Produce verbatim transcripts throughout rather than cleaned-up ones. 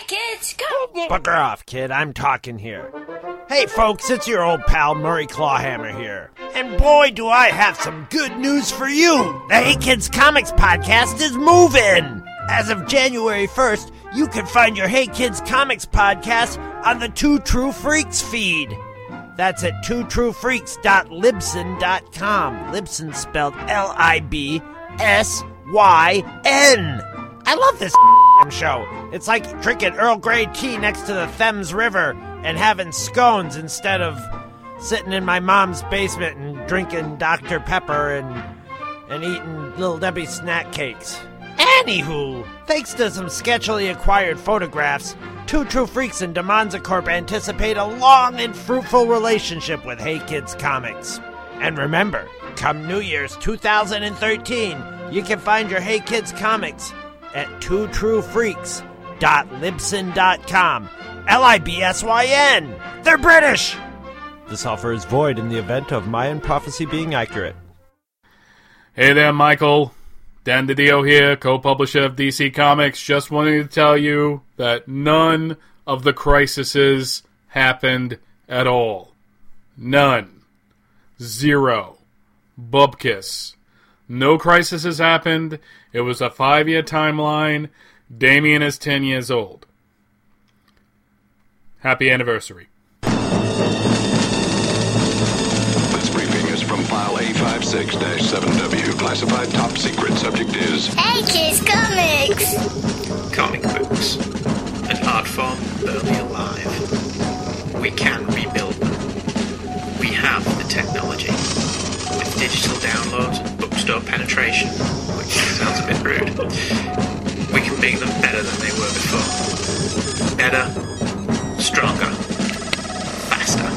kids, go! Bugger off, kid. I'm talking here. Hey, folks, it's your old pal Murray Clawhammer here. And boy, do I have some good news for you. The Hey Kids Comics podcast is moving. As of January first, you can find your Hey Kids Comics podcast on the Two True Freaks feed. That's at two true freaks dot libsyn dot com. Libsyn spelled L I B S Y N. I love this show. It's like drinking Earl Grey tea next to the Thames River and having scones instead of sitting in my mom's basement and drinking Doctor Pepper and and eating Little Debbie snack cakes. Anywho, thanks to some sketchily acquired photographs, Two True Freaks and Demonza Corp anticipate a long and fruitful relationship with Hey Kids Comics. And remember, come New Year's two thousand thirteen, you can find your Hey Kids Comics at two true freaks dot libsyn dot com. L I B S Y N. They're British! This offer is void in the event of Mayan prophecy being accurate. Hey there, Michael. Dan DiDio here, co-publisher of D C Comics. Just wanting to tell you that none of the crises happened at all. None. Zero. Bubkiss. No crisis has happened. It was a five-year timeline. Damian is ten years old. Happy anniversary. This briefing is from file A five six dash seven W. Classified top secret. Subject is... Hey Kids Comics! Comic books. An art form barely alive. We can rebuild them. We have the technology. With digital downloads and bookstore penetration, which sounds a bit rude, we can make them better than they were before. Better, stronger, faster.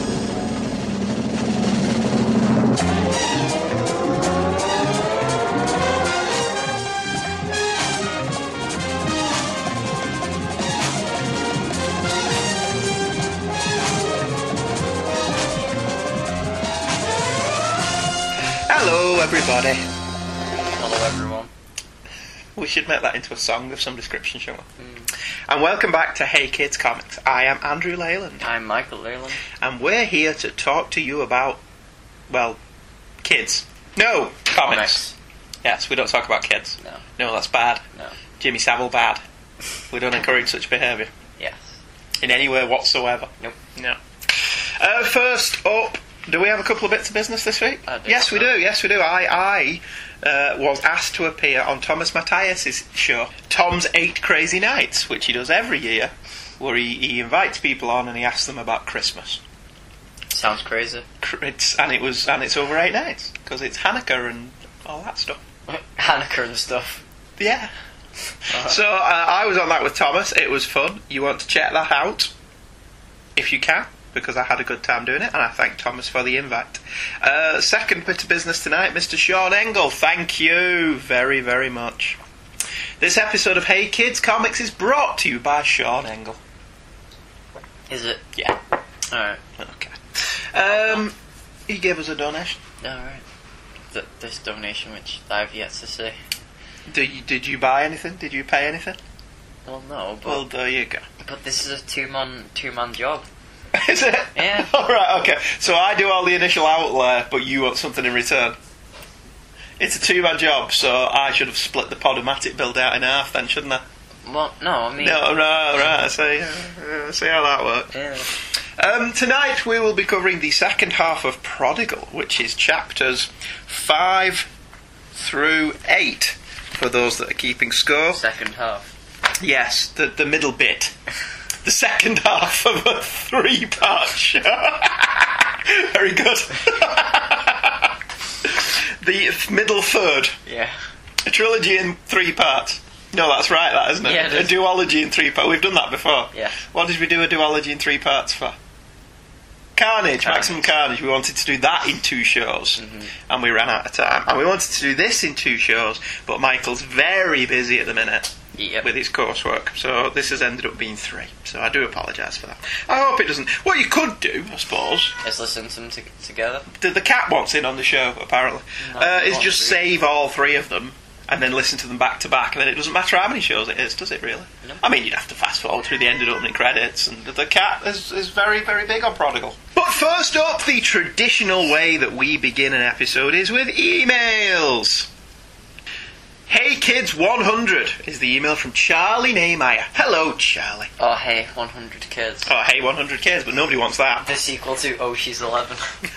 Hello, everybody. Hello, everyone. We should make that into a song of some description, shall we? Mm. And welcome back to Hey Kids Comics. I am Andrew Leyland. I'm Michael Leyland. And we're here to talk to you about, well, kids. No, comics. Comics. Yes, we don't talk about kids. No. No, that's bad. No. Jimmy Savile, bad. We don't encourage such behaviour. Yes. In any way whatsoever. Nope. No. Uh, first up, do we have a couple of bits of business this week? I do. Yes, we do. Yes, we do. I, I uh, was asked to appear on Thomas Matthias' show, Tom's Eight Crazy Nights, which he does every year, where he, he invites people on and he asks them about Christmas. Sounds crazy. It's, and it was, and it's over eight nights because it's Hanukkah and all that stuff. Hanukkah and stuff. Yeah. Uh-huh. So uh, I was on that with Thomas. It was fun. You want to check that out if you can, because I had a good time doing it, and I thank Thomas for the invite. Uh, second bit of business tonight, Mister Sean Engel. Thank you very, very much. This episode of Hey Kids Comics is brought to you by Sean Engel. Is it? Yeah. Alright. Okay. Um, he gave us a donation. Alright. Th- this donation, which I've yet to see. Did you, did you buy anything? Did you pay anything? Well, no, but... Well, there you go. But this is a two-man, two-man job. Is it? Yeah. Alright, okay. So I do all the initial outlay, but you want something in return. It's a two-man job, so I should have split the Podomatic build out in half then, shouldn't I? Well, no, I mean... No, right, right, I see, uh, see how that works. Yeah. Um, tonight we will be covering the second half of Prodigal, which is chapters five through eight, for those that are keeping score. Second half. Yes, the, the middle bit. The second half of a three-part show. Very good. The middle third. Yeah. A trilogy in three parts. No, that's right, that, isn't it? Yeah, it is. A duology in three parts. We've done that before. Yeah. What did we do a duology in three parts for? Carnage, Carnage. Maximum Carnage. We wanted to do that in two shows, mm-hmm. and we ran out of time. And we wanted to do this in two shows, but Michael's very busy at the minute. Yep. With his coursework, so this has ended up being three. So I do apologise for that. I hope it doesn't. What you could do, I suppose, Let's listen to them t- together. the, the cat wants in on the show. Apparently, No, uh, he is wants just to. save all three of them and then listen to them back to back, and then it doesn't matter how many shows it is, does it really? No. I mean, you'd have to fast forward through the end of the opening credits, and the cat is, is very, very big on Prodigal. But first up, the traditional way that we begin an episode is with emails. Hey Kids one hundred is the email from Charlie Nehmeyer. Hello, Charlie. Oh, hey, one hundred kids. Oh, hey, one hundred kids, but nobody wants that. The sequel to Oh, She's eleven.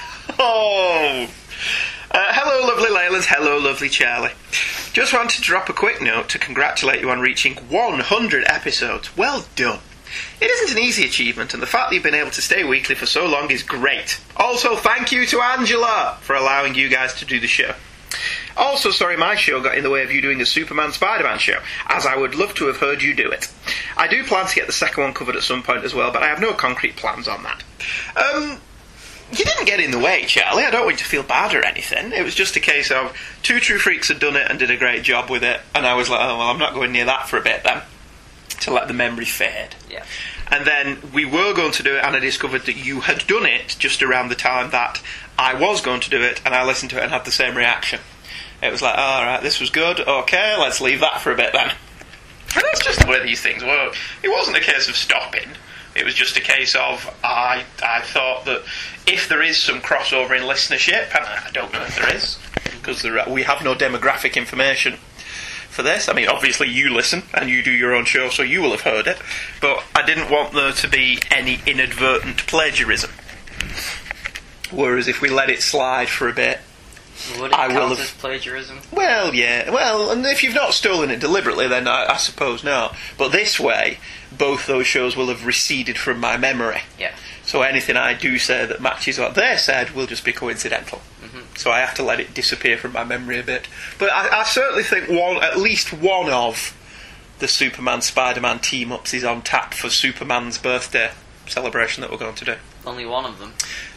Oh. Uh, hello, lovely Leylands. Hello, lovely Charlie. Just wanted to drop a quick note to congratulate you on reaching one hundred episodes. Well done. It isn't an easy achievement, and the fact that you've been able to stay weekly for so long is great. Also, thank you to Angela for allowing you guys to do the show. Also, sorry my show got in the way of you doing a Superman Spider-Man show, as I would love to have heard you do it. I do plan to get the second one covered at some point as well, but I have no concrete plans on that. Um... You didn't get in the way, Charlie. I don't want you to feel bad or anything. It was just a case of Two True Freaks had done it and did a great job with it, and I was like, oh, well, I'm not going near that for a bit then, to let the memory fade. Yeah. And then we were going to do it, and I discovered that you had done it just around the time that I was going to do it, and I listened to it and had the same reaction. It was like, oh, all right, this was good, okay, let's leave that for a bit then. And that's just the way these things work. It wasn't a case of stopping. It was just a case of, I I thought that if there is some crossover in listenership, and I don't know if there is, because there are, we have no demographic information for this. I mean, obviously you listen, and you do your own show, so you will have heard it, but I didn't want there to be any inadvertent plagiarism. Whereas if we let it slide for a bit, Would it I count will as have... plagiarism? Well, yeah. Well, and if you've not stolen it deliberately, then I, I suppose no. But this way, both those shows will have receded from my memory. Yeah. So anything I do say that matches what they said will just be coincidental. Mm-hmm. So I have to let it disappear from my memory a bit. But I, I certainly think one, at least one of the Superman Spider-Man team-ups is on tap for Superman's birthday celebration that we're going to do. Only one of them.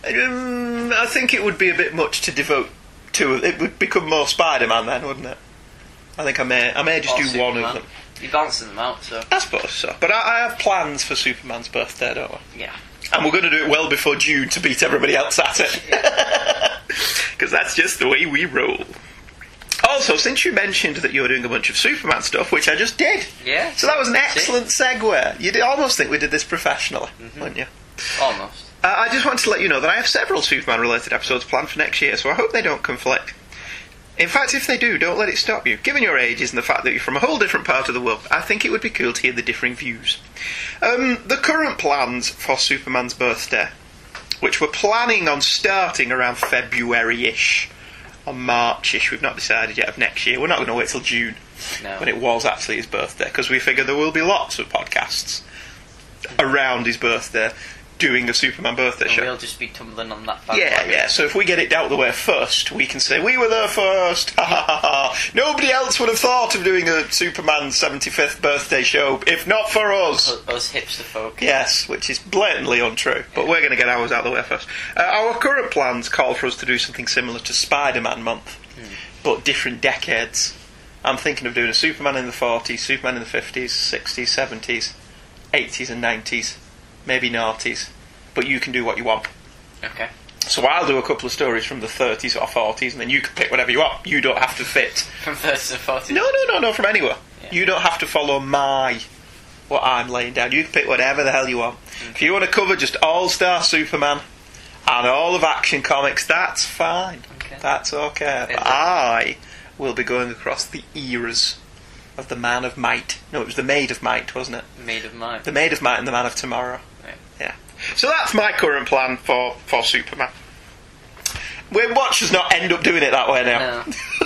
Um, I think it would be a bit much to devote to. It would become more Spider-Man then, wouldn't it? I think I may I may just Or do Superman. one of them. You're balancing them out, so... I suppose so. But I, I have plans for Superman's birthday, don't I? Yeah. And we're going to do it well before June to beat everybody else at it. Because that's just the way we roll. Also, since you mentioned that you were doing a bunch of Superman stuff, which I just did. Yeah. So that was an See? excellent segue. You'd almost think we did this professionally, Mm-hmm. wouldn't you? Almost. Uh, I just wanted to let you know that I have several Superman-related episodes planned for next year, so I hope they don't conflict. In fact, if they do, don't let it stop you. Given your ages and the fact that you're from a whole different part of the world, I think it would be cool to hear the differing views. Um, the current plans for Superman's birthday, which we're planning on starting around February-ish, or March-ish, we've not decided yet, of next year. We're not going to wait till June, No. when it was actually his birthday, because we figure there will be lots of podcasts around his birthday doing a Superman birthday And show. we'll just be tumbling on that Yeah, bandwagon. yeah, so if we get it out the way first, we can say, we were there first, ha ha ha ha. Nobody else would have thought of doing a Superman seventy-fifth birthday show, if not for us. Us- Us hipster folk. Yes, which is blatantly untrue, but we're going to get ours out the way first. Uh, our current plans call for us to do something similar to Spider-Man month, but different decades. I'm thinking of doing a Superman in the forties, Superman in the fifties, sixties, seventies, eighties and nineties, maybe noughties, but you can do what you want. Okay. So I'll do a couple of stories from the thirties or forties, and then you can pick whatever you want. You don't have to fit. From thirties and forties. No, no, no, no, from anywhere. Yeah. You don't have to follow my, what I'm laying down. You can pick whatever the hell you want. If you want to cover just All-Star Superman and all of Action Comics, that's fine. Okay. That's okay. Is But it? I will be going across the eras of the Man of Might. No, it was the Maid of Might, wasn't it? Made of mine. The Maid of Might and the Man of Tomorrow. Right. Yeah. So that's my current plan for, for Superman. We watch us not end up doing it that way now.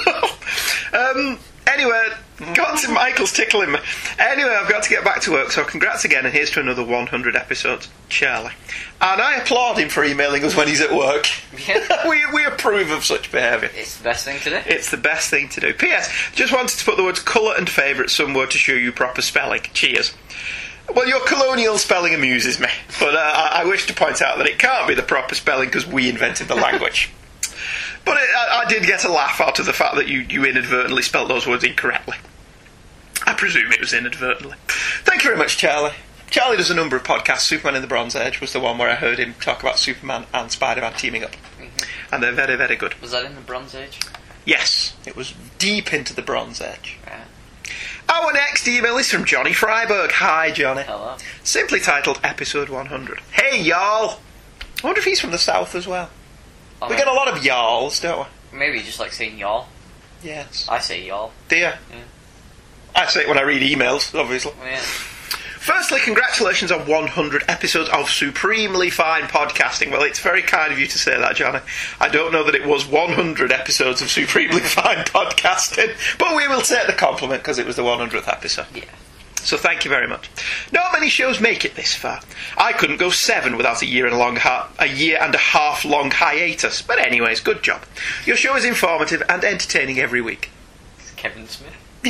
No. um, anyway, got to Michael's tickling me. Anyway, I've got to get back to work, so congrats again, and here's to another one hundred episodes, Charlie. And I applaud him for emailing us when he's at work. Yeah. we, we approve of such behaviour. It's the best thing to do. It's the best thing to do. P S. Just wanted to put the words colour and favourite somewhere to show you proper spelling. Cheers. Well, your colonial spelling amuses me, but uh, I, I wish to point out that it can't be the proper spelling because we invented the language. But it, I, I did get a laugh out of the fact that you, you inadvertently spelt those words incorrectly. I presume it was inadvertently. Thank you very much, Charlie. Charlie does a number of podcasts. Superman in the Bronze Age was the one where I heard him talk about Superman and Spider-Man teaming up. Mm-hmm. And they're very, very good. Was that in the Bronze Age? Yes, it was deep into the Bronze Age. Right. Our next email is from Johnny Freiberg. Hi, Johnny. Hello. Simply titled Episode one hundred. Hey, y'all! I wonder if he's from the South as well. Oh, We get a lot of y'alls, don't we? Maybe you just like saying y'all. Yes. I say y'all. Do you? Yeah. I say it when I read emails, obviously. Yeah. Firstly, congratulations on one hundred episodes of supremely fine podcasting. Well, it's very kind of you to say that, Johnny. I don't know that it was one hundred episodes of supremely fine podcasting, but we will take the compliment because it was the one hundredth episode. Yeah. So thank you very much. Not many shows make it this far. I couldn't go seven without a year and a long ha- a year and a half long hiatus. But anyways, good job. Your show is informative and entertaining every week. Kevin Smith.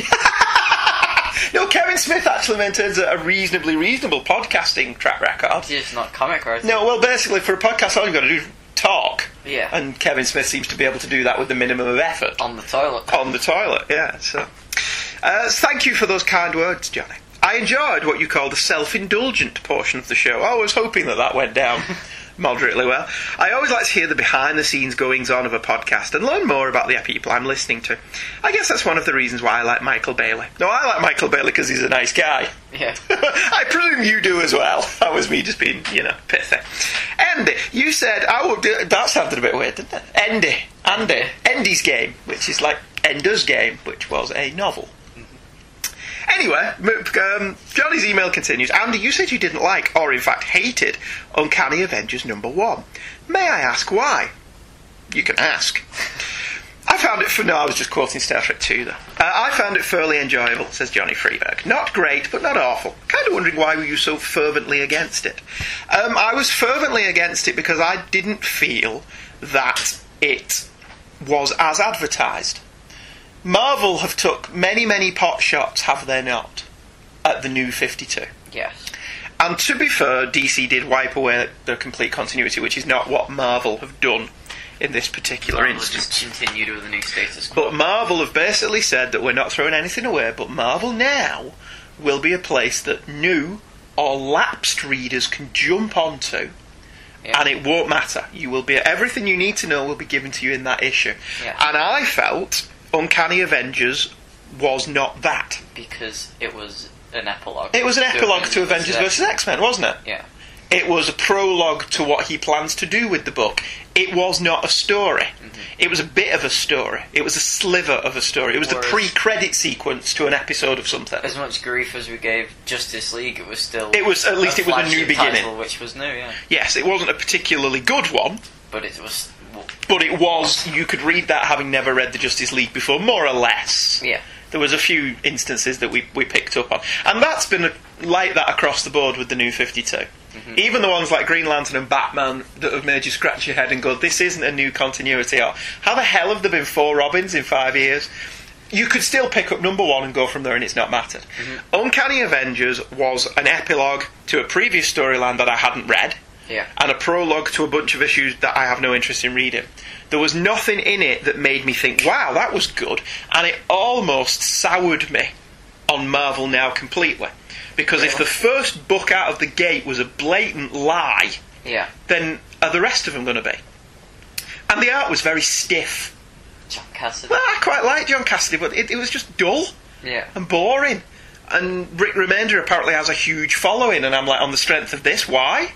No, Kevin Smith actually maintains a reasonably reasonable podcasting track record. He's just not comic writer. No, well, basically, for a podcast, all you've got to do is talk. Yeah. And Kevin Smith seems to be able to do that with the minimum of effort. On the toilet. On the toilet, yeah. So, uh, thank you for those kind words, Johnny. I enjoyed what you call the self-indulgent portion of the show. I was hoping that that went down moderately well. I always like to hear the behind-the-scenes goings-on of a podcast and learn more about the people I'm listening to. I guess that's one of the reasons why I like Michael Bailey. No, I like Michael Bailey because he's a nice guy. Yeah. I presume you do as well. That was me just being, you know, pithy. Andy, you said, I would do, that sounded a bit weird, didn't it? Andy. Andy. Andy's Game, which is like Ender's Game, which was a novel. Anyway, um, Johnny's email continues. Andy, you said you didn't like, or in fact hated, Uncanny Avengers number one. May I ask why? You can ask. I found it... For, no, I was just quoting Star Trek two, though. Uh, I found it fairly enjoyable, says Johnny Freeberg. Not great, but not awful. Kind of wondering why were you so fervently against it. Um, I was fervently against it because I didn't feel that it was as advertised. Marvel have took many, many pot shots, have they not, at the new fifty-two. Yes. And to be fair, D C did wipe away the complete continuity, which is not what Marvel have done in this particular Marvel instance. just continued with the new status quo. But Marvel have basically said that we're not throwing anything away, but Marvel now will be a place that new or lapsed readers can jump onto, yeah. and it won't matter. You will be everything you need to know will be given to you in that issue. Yeah. And I felt Uncanny Avengers was not that. Because it was an epilogue. It was an epilogue to Avengers versus X-Men, wasn't it? Yeah. It was a prologue to what he plans to do with the book. It was not a story. Mm-hmm. It was a bit of a story. It was a sliver of a story. It was Whereas, the pre-credit sequence to an episode of something. As much grief as we gave Justice League, it was still... It was, at least a it was a new flagship beginning. title, which was new, yeah. Yes, it wasn't a particularly good one. But it was... Well, but it was, you could read that having never read the Justice League before, more or less. Yeah. There was a few instances that we, we picked up on. And that's been a, like that across the board with the new fifty-two. Mm-hmm. Even the ones like Green Lantern and Batman that have made you scratch your head and go, this isn't a new continuity, or how the hell have there been four Robins in five years? You could still pick up number one and go from there and it's not mattered. Mm-hmm. Uncanny Avengers was an epilogue to a previous storyline that I hadn't read. Yeah. And a prologue to a bunch of issues that I have no interest in reading. There was nothing in it that made me think, wow, that was good, and it almost soured me on Marvel now completely. Because yeah. if the first book out of the gate was a blatant lie, yeah. then are the rest of them going to be? And the art was very stiff. John Cassidy. Well, I quite like John Cassidy, but it, it was just dull yeah. and boring. And Rick Remender apparently has a huge following, and I'm like, on the strength of this, why?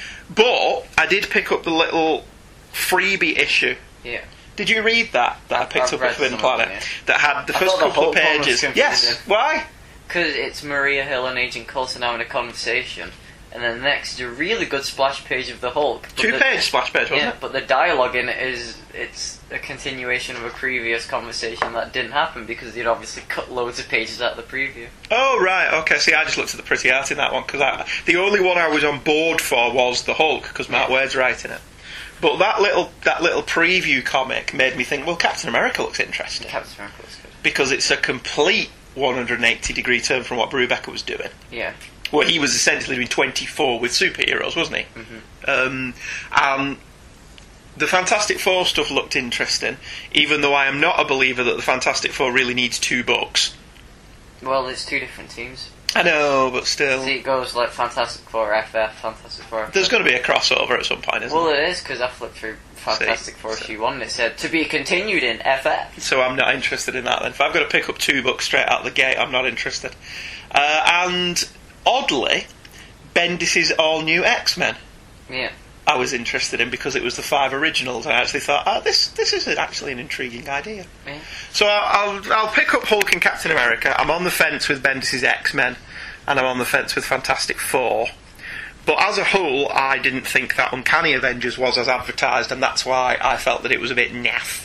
But I did pick up the little freebie issue. Yeah. Did you read that? That I picked I've up read at Forbidden some Planet. of them, yeah. That had the I first thought the couple whole of one was pages. confusing. Yes. Why? Because it's Maria Hill and Agent Coulson having a conversation, and then next a really good splash page of the Hulk. Two the, page splash page, wasn't yeah, it? but the dialogue in it is it's a continuation of a previous conversation that didn't happen because they'd obviously cut loads of pages out of the preview. Oh, right, okay. See, I just looked at the pretty art in that one, because the only one I was on board for was the Hulk, because Matt yeah. Wade's writing it. But that little that little preview comic made me think, well, Captain America looks interesting. Captain America looks good. Because it's a complete one hundred eighty degree turn from what Brubaker was doing. Yeah. Where he was essentially doing twenty-four with superheroes, wasn't he? Mm-hmm. Um, and the Fantastic Four stuff looked interesting, even though I am not a believer that the Fantastic Four really needs two books. Well, it's two different teams. I know, but still. See, it goes like Fantastic Four F F, Fantastic Four F F. There's going to be a crossover at some point, isn't well, there? Well, it is, because I flipped through Fantastic See, Four so. issue one and it said, to be continued in F F. So I'm not interested in that then. If I've got to pick up two books straight out the gate, I'm not interested. Uh, and, oddly, Bendis' all-new X-Men. Yeah. I was interested in because it was the five originals. I actually thought, oh, this this is actually an intriguing idea. Yeah. So I'll, I'll I'll pick up Hulk and Captain America. I'm on the fence with Bendis' X-Men, and I'm on the fence with Fantastic Four. But as a whole, I didn't think that Uncanny Avengers was as advertised, and that's why I felt that it was a bit naff.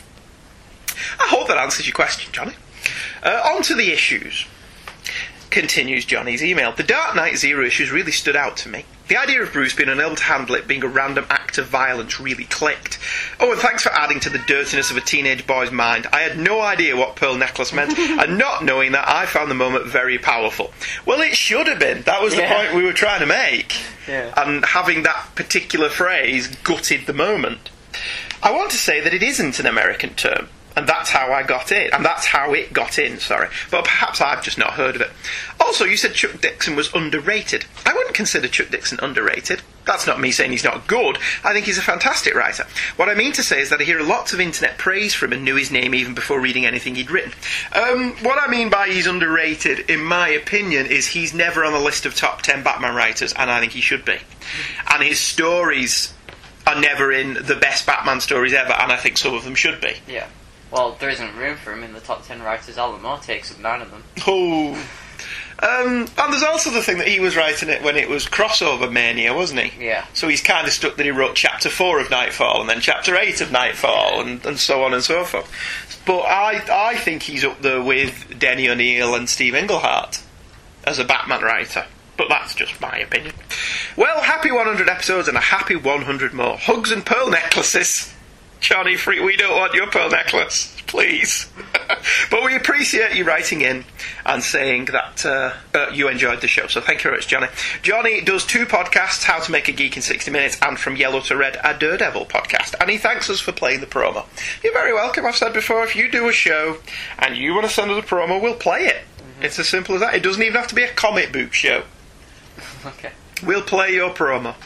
I hope that answers your question, Johnny. Uh, on to the issues. Continues Johnny's email. The Dark Knight Zero issues really stood out to me. The idea of Bruce being unable to handle it being a random act of violence really clicked. Oh, and thanks for adding to the dirtiness of a teenage boy's mind. I had no idea what Pearl Necklace meant, and not knowing that, I found the moment very powerful. Well, it should have been. That was the Yeah. point we were trying to make. Yeah. And having that particular phrase gutted the moment. I want to say that it isn't an American term. And that's how I got it. And that's how it got in, sorry. But perhaps I've just not heard of it. Also, you said Chuck Dixon was underrated. I wouldn't consider Chuck Dixon underrated. That's not me saying he's not good. I think he's a fantastic writer. What I mean to say is that I hear lots of internet praise for him and knew his name even before reading anything he'd written. Um, what I mean by he's underrated, in my opinion, is he's never on the list of top ten Batman writers, and I think he should be. And his stories are never in the best Batman stories ever, and I think some of them should be. Yeah. Well, there isn't room for him in the top ten writers. Alan Moore takes up nine of them. Oh. Um, and there's also the thing that he was writing it when it was crossover mania, wasn't he? Yeah. So he's kind of stuck that he wrote chapter four of Nightfall and then chapter eight of Nightfall and, and so on and so forth. But I I think he's up there with Denny O'Neil and Steve Englehart as a Batman writer. But that's just my opinion. Well, happy one hundred episodes and a happy one hundred more. Hugs and pearl necklaces. Johnny Free, we don't want your pearl necklace, please. But we appreciate you writing in and saying that uh, uh, you enjoyed the show. So thank you very much, Johnny. Johnny does two podcasts, How to Make a Geek in sixty minutes and From Yellow to Red, a Daredevil podcast. And he thanks us for playing the promo. You're very welcome. I've said before, if you do a show and you want to send us a promo, we'll play it. Mm-hmm. It's as simple as that. It doesn't even have to be a comic book show. Okay. We'll play your promo.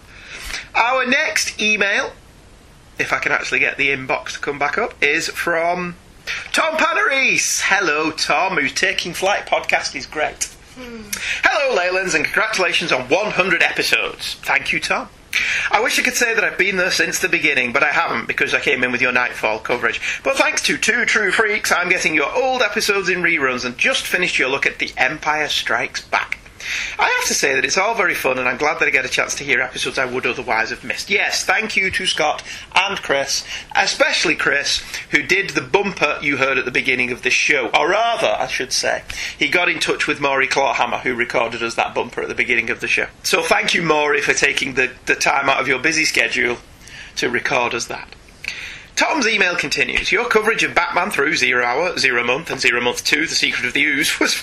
Our next email, if I can actually get the inbox to come back up, is from Tom Panarese. Hello, Tom, who's Taking Flight podcast is great. Hmm. Hello, Leylands, and congratulations on one hundred episodes. Thank you, Tom. I wish I could say that I've been there since the beginning, but I haven't because I came in with your Nightfall coverage. But thanks to Two True Freaks, I'm getting your old episodes in reruns and just finished your look at The Empire Strikes Back. I have to say that it's all very fun, and I'm glad that I get a chance to hear episodes I would otherwise have missed. Yes, thank you to Scott and Chris, especially Chris, who did the bumper you heard at the beginning of the show. Or rather, I should say, he got in touch with Maury Clawhammer, who recorded us that bumper at the beginning of the show. So thank you, Maury, for taking the, the time out of your busy schedule to record us that. Tom's email continues. Your coverage of Batman through Zero Hour, Zero Month, and Zero Month two, The Secret of the Ooze, was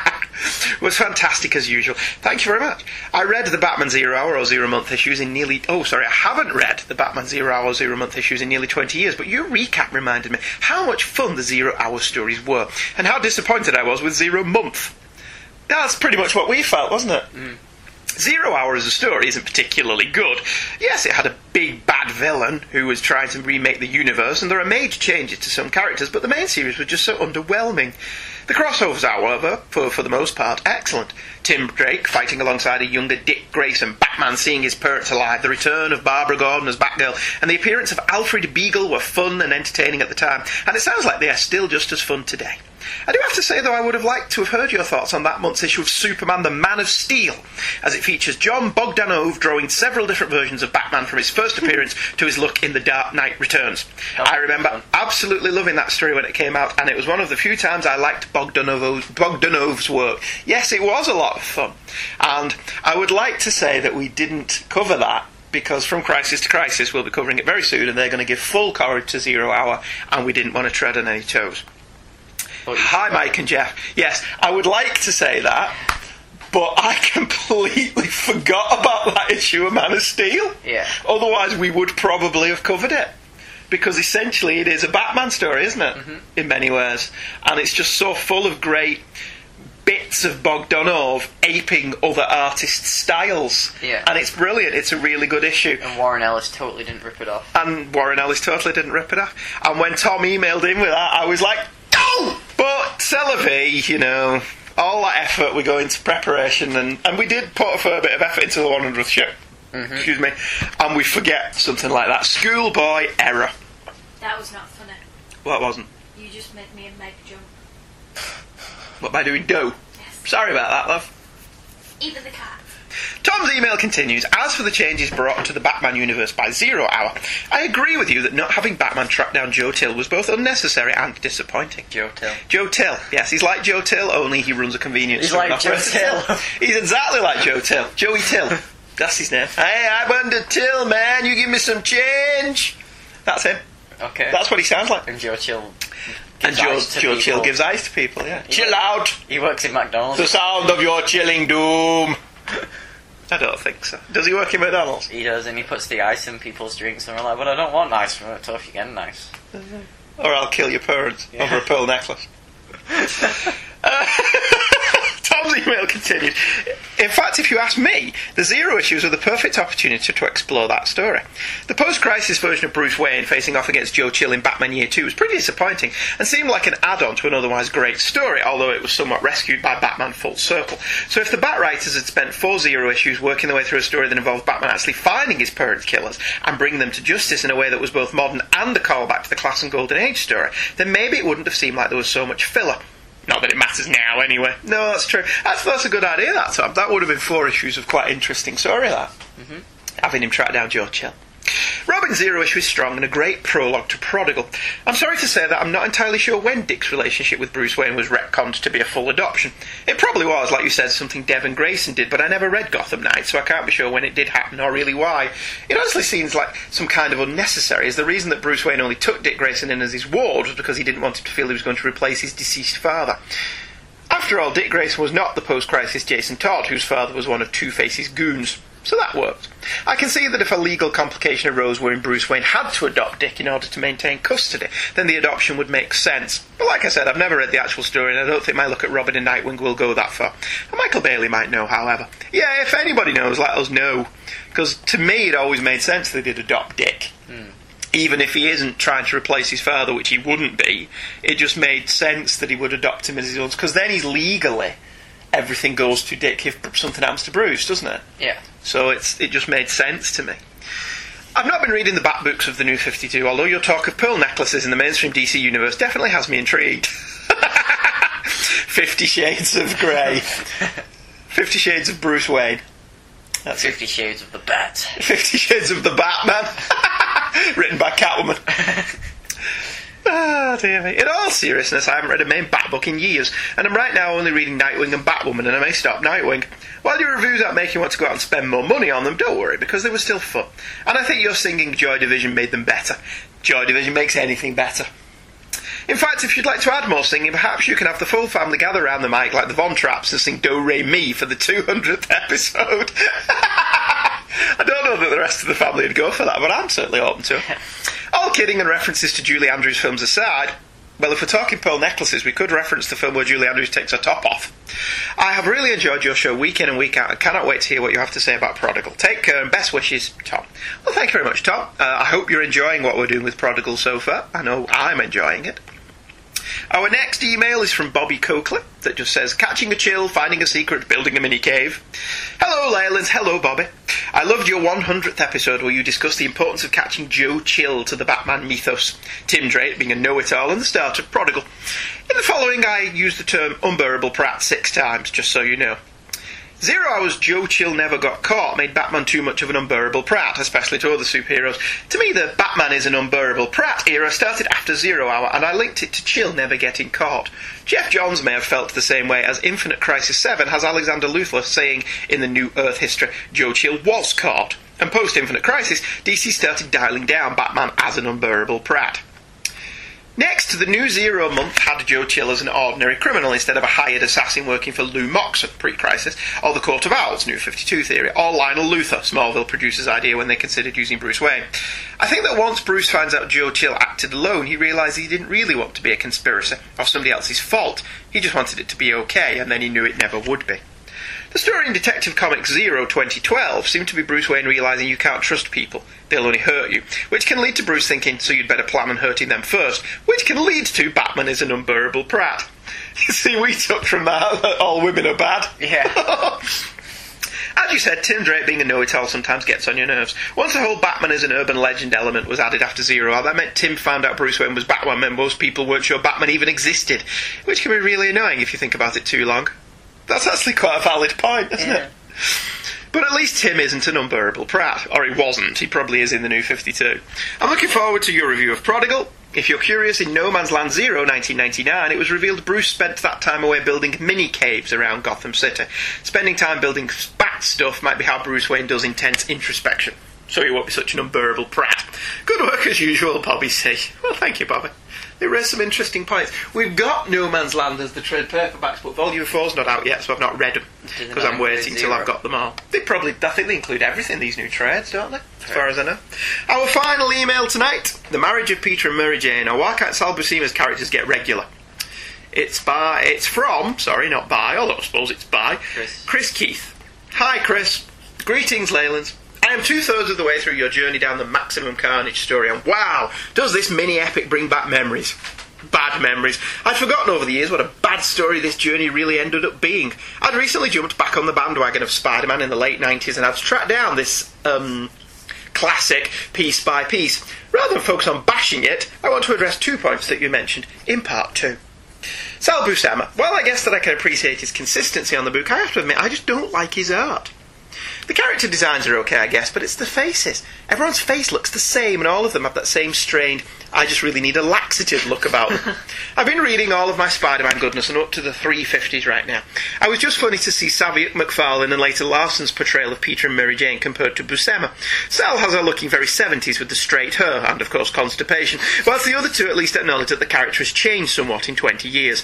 was fantastic as usual. Thank you very much. I read the Batman Zero Hour or Zero Month issues in nearly... Oh, sorry, I haven't read the Batman Zero Hour or Zero Month issues in nearly twenty years, but your recap reminded me how much fun the Zero Hour stories were, and how disappointed I was with Zero Month. That's pretty much what we felt, wasn't it? Mm. Zero Hour as a story isn't particularly good. Yes, it had a big bad villain who was trying to remake the universe, and there are major changes to some characters, but the main series was just so underwhelming. The crossovers, however, for, for the most part, excellent. Tim Drake fighting alongside a younger Dick Grayson, Batman seeing his parents alive, the return of Barbara Gordon as Batgirl, and the appearance of Alfred Beagle were fun and entertaining at the time, and it sounds like they are still just as fun today. I do have to say, though, I would have liked to have heard your thoughts on that month's issue of Superman the Man of Steel, as it features John Bogdanove drawing several different versions of Batman from his first appearance to his look in The Dark Knight Returns. I remember absolutely loving that story when it came out, and it was one of the few times I liked Bogdanove's, Bogdanove's work. Yes, it was a lot of fun, and I would like to say that we didn't cover that, because From Crisis to Crisis we'll be covering it very soon, and they're going to give full coverage to Zero Hour, and we didn't want to tread on any toes. Hi, Mike and Jeff. Yes, I would like to say that, but I completely forgot about that issue of Man of Steel. Yeah. Otherwise, we would probably have covered it. Because essentially it is a Batman story, isn't it? Mm-hmm. In many ways. And it's just so full of great bits of Bogdanov aping other artists' styles. Yeah. And it's brilliant. It's a really good issue. And Warren Ellis totally didn't rip it off. And Warren Ellis totally didn't rip it off. And when Tom emailed in with that, I was like, oh! But Celavi, you know, all that effort we go into preparation, and, and we did put a fair bit of effort into the one hundredth show. Mm-hmm. Excuse me. And we forget something like that. Schoolboy error. That was not funny. Well, it wasn't. You just made me a meg jump. What, by doing dough? Yes. Sorry about that, love. Even the cat. Tom's email continues, as for the changes brought to the Batman universe by Zero Hour, I agree with you that not having Batman track down Joe Till was both unnecessary and disappointing. Joe Till. Joe Till, yes, he's like Joe Till, only he runs a convenience He's store. like Joe Till. He's exactly like Joe Till. Joey Till. That's his name. Hey, I'm under Till, man, you give me some change. That's him. Okay. That's what he sounds like. And Joe Chill. And Joe, eyes to Joe people. Chill gives eyes to people, yeah. He Chill works- out! He works in McDonald's. The sound of your chilling doom. I don't think so. Does he work in McDonald's? He does, and he puts the ice in people's drinks, and we're like, but I don't want ice from it, so if you get an ice. Or I'll kill your parents Yeah. over a pearl necklace. uh, Tom's email continued. In fact, if you ask me, the Zero issues are the perfect opportunity to explore that story. The post-crisis version of Bruce Wayne facing off against Joe Chill in Batman Year two was pretty disappointing and seemed like an add-on to an otherwise great story, although it was somewhat rescued by Batman Full Circle. So if the Bat writers had spent four Zero issues working their way through a story that involved Batman actually finding his parents' killers and bringing them to justice in a way that was both modern and a callback to the Class and Golden Age story, then maybe it wouldn't have seemed like there was so much filler. Not that it matters now, anyway. No, that's true. That's, that's a good idea, that time. That would have been four issues of quite interesting story, that. Mm-hmm. Having him track down Joe Chill. Robin Zero issue is strong and a great prologue to Prodigal. I'm sorry to say that I'm not entirely sure when Dick's relationship with Bruce Wayne was retconned to be a full adoption. It probably was, like you said, something Devin Grayson did, but I never read Gotham Knights, so I can't be sure when it did happen or really why. It honestly seems like some kind of unnecessary, as the reason that Bruce Wayne only took Dick Grayson in as his ward was because he didn't want him to feel he was going to replace his deceased father. After all, Dick Grayson was not the post-crisis Jason Todd, whose father was one of Two-Face's goons. So that worked. I can see that if a legal complication arose wherein Bruce Wayne had to adopt Dick in order to maintain custody, then the adoption would make sense. But like I said, I've never read the actual story, and I don't think my look at Robin and Nightwing will go that far. And Michael Bailey might know, however. Yeah, if anybody knows, let us know. Because to me, it always made sense that he'd adopt Dick. Mm. Even if he isn't trying to replace his father, which he wouldn't be, it just made sense that he would adopt him as his own. Because then he's legally... everything goes to Dick if something happens to Bruce, doesn't it? Yeah. So it's it just made sense to me. I've not been reading the Bat books of the New fifty-two, although your talk of pearl necklaces in the mainstream D C universe definitely has me intrigued. Fifty Shades of Grey. Fifty Shades of Bruce Wayne. That's Fifty it. Shades of the Bat. Fifty Shades of the Batman. Written by Catwoman. Ah, dear me. In all seriousness, I haven't read a main Bat book in years, and I'm right now only reading Nightwing and Batwoman, and I may stop Nightwing. While your reviews aren't making you want to go out and spend more money on them, don't worry, because they were still fun. And I think your singing Joy Division made them better. Joy Division makes anything better. In fact, if you'd like to add more singing, perhaps you can have the full family gather around the mic like the Von Trapps and sing Do Re Mi for the two hundredth episode. I don't know that the rest of the family would go for that, but I'm certainly open to it. All kidding and references to Julie Andrews films aside, well, if we're talking pearl necklaces, we could reference the film where Julie Andrews takes her top off. I have really enjoyed your show week in and week out and cannot wait to hear what you have to say about Prodigal. Take care and best wishes, Tom. Well, thank you very much, Tom. Uh, I hope you're enjoying what we're doing with Prodigal so far. I know I'm enjoying it. Our next email is from Bobby Coakley that just says, catching a chill, finding a secret, building a mini cave. Hello, Leylands. Hello, Bobby. I loved your one hundredth episode where you discussed the importance of catching Joe Chill to the Batman mythos, Tim Drake being a know-it-all and the start of Prodigal. In the following, I used the term unbearable prat six times, just so you know. Zero Hour's Joe Chill never got caught made Batman too much of an unbearable prat, especially to other superheroes. To me, the Batman is an unbearable prat era started after Zero Hour, and I linked it to Chill never getting caught. Jeff Johns may have felt the same way, as Infinite Crisis seven has Alexander Luthor saying in the New Earth history, Joe Chill was caught. And post-Infinite Crisis, D C started dialing down Batman as an unbearable prat. Next, the new Zero month had Joe Chill as an ordinary criminal instead of a hired assassin working for Lou Moxon, pre-crisis, or the Court of Owls, New fifty-two theory, or Lionel Luthor, Smallville producer's idea when they considered using Bruce Wayne. I think that once Bruce finds out Joe Chill acted alone, he realised he didn't really want to be a conspiracy, or somebody else's fault. He just wanted it to be okay, and then he knew it never would be. The story in Detective Comics Zero twenty twelve seemed to be Bruce Wayne realising you can't trust people, they'll only hurt you, which can lead to Bruce thinking, so you'd better plan on hurting them first, which can lead to Batman is an unbearable prat. You see, we took from that that all women are bad. Yeah. As you said, Tim Drake being a know-it-all sometimes gets on your nerves. Once the whole Batman is an urban legend element was added after Zero, that meant Tim found out Bruce Wayne was Batman when most people weren't sure Batman even existed, which can be really annoying if you think about it too long. That's actually quite a valid point, isn't Yeah. it? But at least Tim isn't an unbearable prat. Or he wasn't. He probably is in the New fifty-two. I'm looking forward to your review of Prodigal. If you're curious, in No Man's Land Zero, nineteen ninety-nine, it was revealed Bruce spent that time away building mini-caves around Gotham City. Spending time building bat stuff might be how Bruce Wayne does intense introspection. So he won't be such an unbearable prat. Good work as usual, Bobby C. Well, thank you, Bobby. They raised some interesting points. We've got No Man's Land as the trade paperbacks, but Volume four's not out yet, so I've not read them, because I'm waiting till I've got them all. They probably, I think they include everything, these new trades, don't they? As far as I know. Our final email tonight, The Marriage of Peter and Mary Jane, or Why Can't Sal Buscema's characters get regular? It's by, it's from, sorry, not by, although I suppose it's by, Chris. Chris Keith. Hi, Chris. Greetings, Leylands. I am two-thirds of the way through your journey down the Maximum Carnage story, and wow, does this mini-epic bring back memories. Bad memories. I'd forgotten over the years what a bad story this journey really ended up being. I'd recently jumped back on the bandwagon of Spider-Man in the late nineties, and I'd tracked down this, um, classic piece by piece. Rather than focus on bashing it, I want to address two points that you mentioned in part two. Sal Buscema, while I guess that I can appreciate his consistency on the book, I have to admit I just don't like his art. The character designs are okay, I guess, but it's the faces. Everyone's face looks the same, and all of them have that same strained, I just really need a laxative look about them. I've been reading all of my Spider-Man goodness, and up to the three fifties right now. I was just funny to see Savick McFarlane and later Larson's portrayal of Peter and Mary Jane compared to Buscema. Sal has her looking very seventies with the straight hair, and of course constipation, whilst the other two at least acknowledge that the character has changed somewhat in twenty years.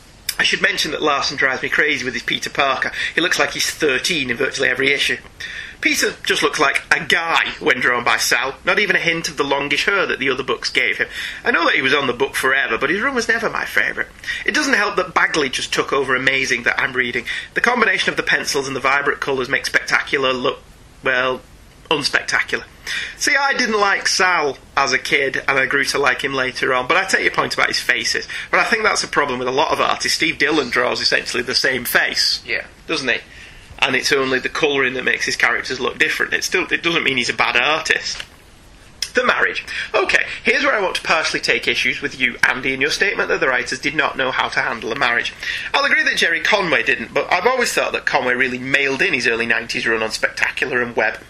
I should mention that Larson drives me crazy with his Peter Parker. He looks like he's thirteen in virtually every issue. Peter just looks like a guy when drawn by Sal, not even a hint of the longish hair that the other books gave him. I know that he was on the book forever, but his run was never my favourite. It doesn't help that Bagley just took over Amazing that I'm reading. The combination of the pencils and the vibrant colours makes Spectacular look, well, unspectacular. See, I didn't like Sal as a kid, and I grew to like him later on, but I take your point about his faces. But I think that's a problem with a lot of artists. Steve Dillon draws essentially the same face, Yeah. doesn't he? And it's only the colouring that makes his characters look different. It still, it doesn't mean he's a bad artist. The marriage. Okay, here's where I want to partially take issues with you, Andy, in your statement that the writers did not know how to handle a marriage. I'll agree that Jerry Conway didn't, but I've always thought that Conway really mailed in his early nineties run on Spectacular and Web.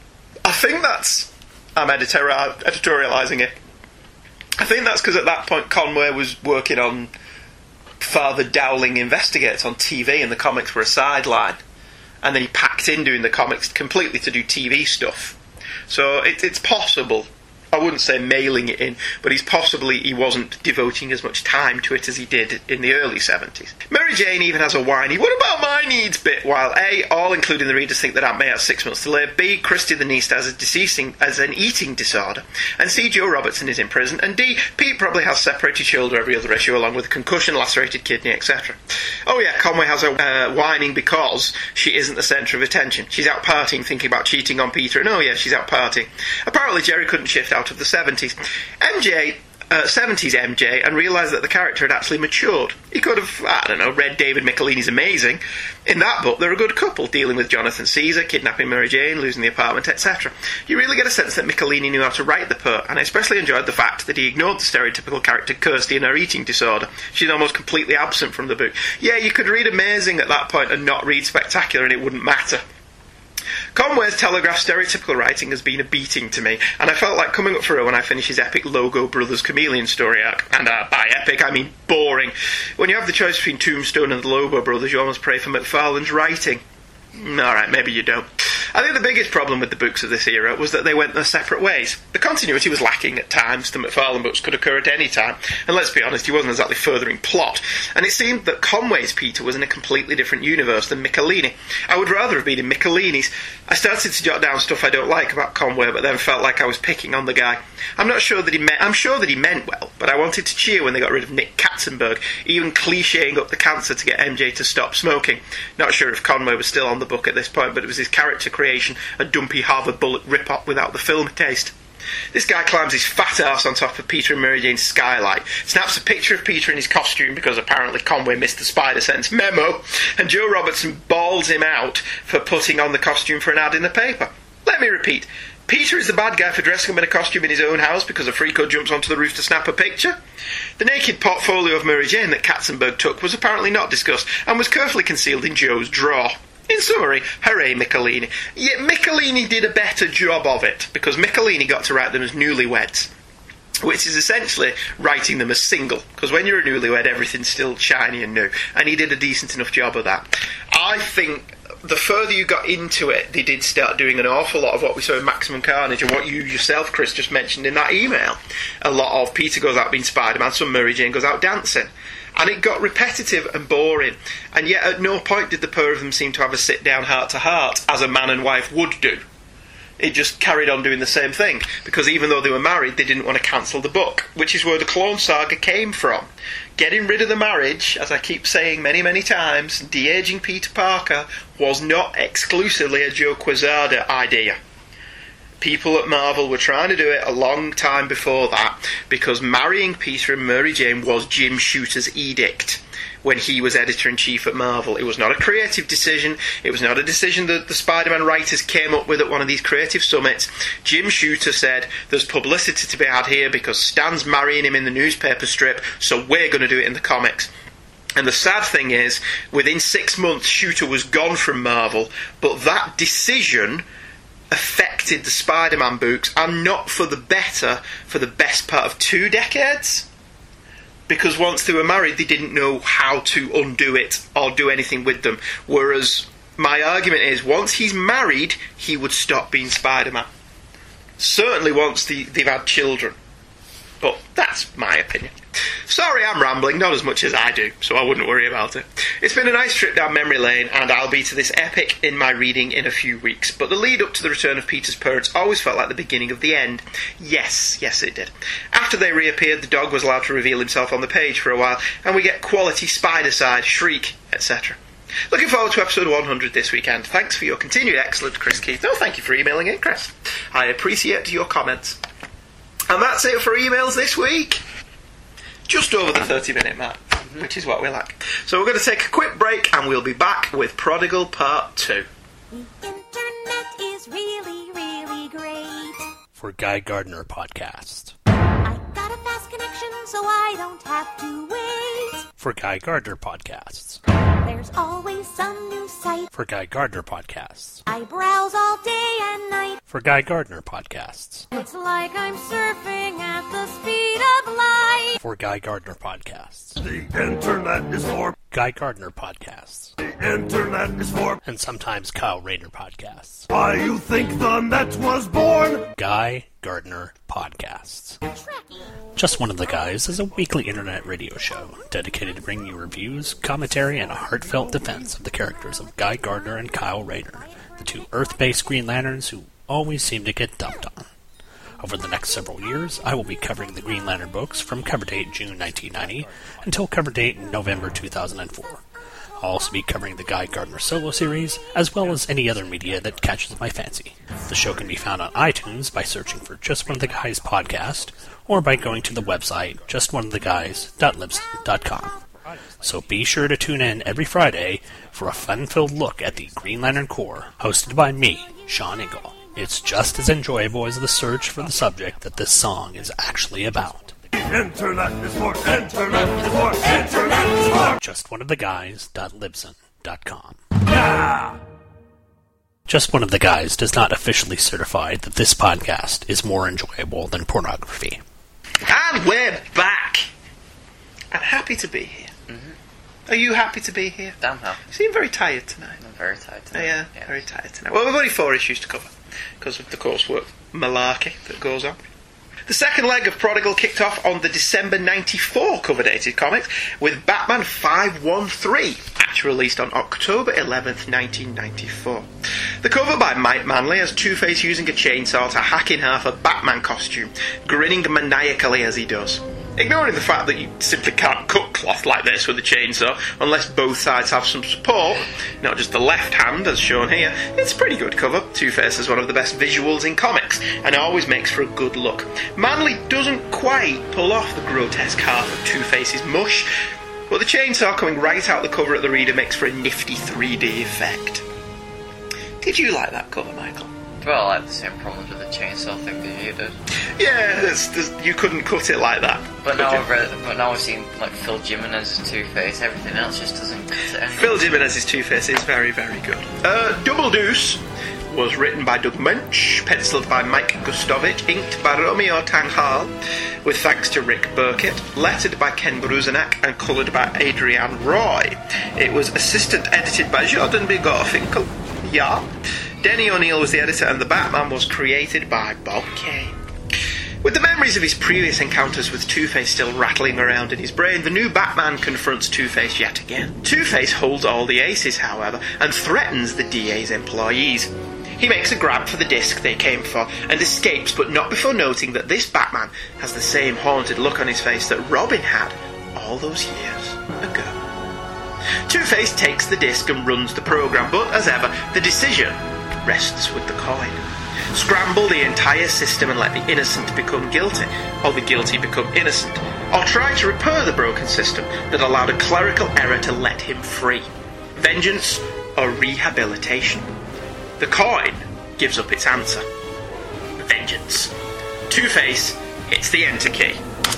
I think that's... I'm editor- editorialising it. I think that's because at that point Conway was working on Father Dowling Investigates on T V, and the comics were a sideline. And then he packed in doing the comics completely to do T V stuff. So it, it's possible. I wouldn't say mailing it in, but he's possibly he wasn't devoting as much time to it as he did in the early seventies. Mary Jane even has a whiny, what about my needs bit, while A, all including the readers think that Aunt May has six months to live, B, Christy the niece has a deceasing as an eating disorder, and C, Joe Robertson is in prison, and D, Pete probably has separated shoulder every other issue along with a concussion, lacerated kidney, et cetera. Oh yeah, Conway has a uh, whining because she isn't the centre of attention. She's out partying thinking about cheating on Peter, and oh yeah, she's out partying. Apparently Jerry couldn't shift out of the seventies. M J, uh, seventies M J, and realised that the character had actually matured. He could have, I don't know, read David Michelini's Amazing. In that book, they're a good couple, dealing with Jonathan Caesar, kidnapping Mary Jane, losing the apartment, et cetera. You really get a sense that Michelini knew how to write the part, and I especially enjoyed the fact that he ignored the stereotypical character Kirsty and her eating disorder. She's almost completely absent from the book. Yeah, you could read Amazing at that point and not read Spectacular, and it wouldn't matter. Conway's Telegraph stereotypical writing has been a beating to me, and I felt like coming up for her when I finished his epic Logo Brothers Chameleon story arc. And uh, by epic, I mean boring. When you have the choice between Tombstone and the Logo Brothers, you almost pray for McFarlane's writing. Alright, maybe you don't. I think the biggest problem with the books of this era was that they went their separate ways. The continuity was lacking at times. The McFarlane books could occur at any time, and let's be honest, he wasn't exactly furthering plot. And it seemed that Conway's Peter was in a completely different universe than Michelini. I would rather have been in Michelini's. I started to jot down stuff I don't like about Conway, but then felt like I was picking on the guy. I'm not sure that he meant. I'm sure that he meant well, but I wanted to cheer when they got rid of Nick Katzenberg, even clichéing up the cancer to get M J to stop smoking. Not sure if Conway was still on the book at this point, but it was his character creation, a dumpy Harvard bullet rip-off without the film taste. This guy climbs his fat ass on top of Peter and Mary Jane's skylight, snaps a picture of Peter in his costume because apparently Conway missed the Spider-Sense memo, and Joe Robertson bawls him out for putting on the costume for an ad in the paper. Let me repeat. Peter is the bad guy for dressing up in a costume in his own house because a freako jumps onto the roof to snap a picture. The naked portfolio of Mary Jane that Katzenberg took was apparently not discussed and was carefully concealed in Joe's drawer. In summary, hooray Michelini. Yet Michelini did a better job of it, because Michelini got to write them as newlyweds, which is essentially writing them as single, because when you're a newlywed, everything's still shiny and new, and he did a decent enough job of that. I think the further you got into it, they did start doing an awful lot of what we saw in Maximum Carnage, and what you yourself, Chris, just mentioned in that email. A lot of Peter goes out being Spider-Man, some Mary Jane goes out dancing. And it got repetitive and boring, and yet at no point did the pair of them seem to have a sit-down heart-to-heart, as a man and wife would do. It just carried on doing the same thing, because even though they were married, they didn't want to cancel the book, which is where the Clone Saga came from. Getting rid of the marriage, as I keep saying many, many times, de-aging Peter Parker, was not exclusively a Joe Quesada idea. People at Marvel were trying to do it a long time before that, because marrying Peter and Mary Jane was Jim Shooter's edict when he was editor-in-chief at Marvel. It was not a creative decision. It was not a decision that the Spider-Man writers came up with at one of these creative summits. Jim Shooter said, there's publicity to be had here because Stan's marrying him in the newspaper strip, so we're going to do it in the comics. And the sad thing is, within six months, Shooter was gone from Marvel, but that decision affected the Spider-Man books, and not for the better, for the best part of two decades. Because once they were married, they didn't know how to undo it or do anything with them. Whereas my argument is, once he's married, he would stop being Spider-Man. Certainly once the, they've had children. But that's my opinion. Sorry, I'm rambling, not as much as I do, so I wouldn't worry about it. It's been a nice trip down memory lane, and I'll be to this epic in my reading in a few weeks. But the lead up to the return of Peter's parents always felt like the beginning of the end. Yes, yes it did. After they reappeared, the dog was allowed to reveal himself on the page for a while, and we get quality Spider-Side, Shriek, et cetera. Looking forward to episode one hundred this weekend. Thanks for your continued excellence, Chris Keith. No, thank you for emailing in, Chris. I appreciate your comments. And that's it for emails this week. Just over the thirty minute mark, which is what we like. So we're going to take a quick break, and we'll be back with Prodigal Part two. The internet is really, really great. For Guy Gardner Podcast. I got a fast connection, so I don't have to wait. For Guy Gardner Podcasts. There's always some new site. For Guy Gardner Podcasts. I browse all day and night. For Guy Gardner Podcasts. It's like I'm surfing at the speed of light. For Guy Gardner Podcasts. The internet is for Guy Gardner Podcasts. The internet is for And sometimes Kyle Rayner Podcasts. Why you think the net was born? Guy Gardner Podcasts. Just One of the Guys is a weekly internet radio show dedicated to bringing you reviews, commentary, and a heartfelt defense of the characters of Guy Gardner and Kyle Rayner, the two Earth-based Green Lanterns who always seem to get dumped on. Over the next several years, I will be covering the Green Lantern books from cover date June nineteen ninety until cover date November two thousand four. I'll also be covering the Guy Gardner solo series, as well as any other media that catches my fancy. The show can be found on iTunes by searching for Just One of the Guys podcast, or by going to the website just one of the guys dot libsyn dot com. So be sure to tune in every Friday for a fun-filled look at the Green Lantern Corps, hosted by me, Sean Engel. It's just as enjoyable as the search for the subject that this song is actually about. Internet is for internet is for internet is for just one of the guys dot libsyn dot com. Yeah! Just One of the Guys does not officially certify that this podcast is more enjoyable than pornography. And we're back. I'm happy to be here. Mm-hmm. Are you happy to be here? Damn happy. You seem very tired tonight. I'm very tired tonight. Oh, yeah, yeah, very tired tonight. Well, we've only four issues to cover because of the coursework malarkey that goes on. The second leg of Prodigal kicked off on the December ninety-four cover-dated comics with Batman five one three, actually released on October eleventh, nineteen ninety-four. The cover by Mike Manley has Two-Face using a chainsaw to hack in half a Batman costume, grinning maniacally as he does. Ignoring the fact that you simply can't cut cloth like this with a chainsaw unless both sides have some support, not just the left hand as shown here, it's a pretty good cover. Two-Face has one of the best visuals in comics and always makes for a good look. Manley doesn't quite pull off the grotesque half of Two-Face's mush, but the chainsaw coming right out the cover at the reader makes for a nifty three D effect. Did you like that cover, Michael? Well, I had the same problems with the chainsaw thing that you did. Yeah, there's, there's, you couldn't cut it like that. But now I've read, but now I've seen like Phil Jimenez's Two-Face. Everything else just doesn't cut it anymore. Phil Jimenez's Two-Face is very, very good. Uh, Double Deuce was written by Doug Munch, penciled by Mike Gustovich, inked by Romeo Tanghal, with thanks to Rick Burkett, lettered by Ken Bruzenak, and coloured by Adrian Roy. It was assistant edited by Jordan B. Garfinkel. Yeah. Denny O'Neil was the editor, and the Batman was created by Bob Kane. With the memories of his previous encounters with Two-Face still rattling around in his brain, the new Batman confronts Two-Face yet again. Two-Face holds all the aces, however, and threatens the D A's employees. He makes a grab for the disc they came for, and escapes, but not before noting that this Batman has the same haunted look on his face that Robin had all those years ago. Two-Face takes the disc and runs the program, but as ever, the decision rests with the coin. Scramble the entire system and let the innocent become guilty, or the guilty become innocent, or try to repair the broken system that allowed a clerical error to let him free. Vengeance or rehabilitation? The coin gives up its answer. Vengeance. Two-Face hits the enter key.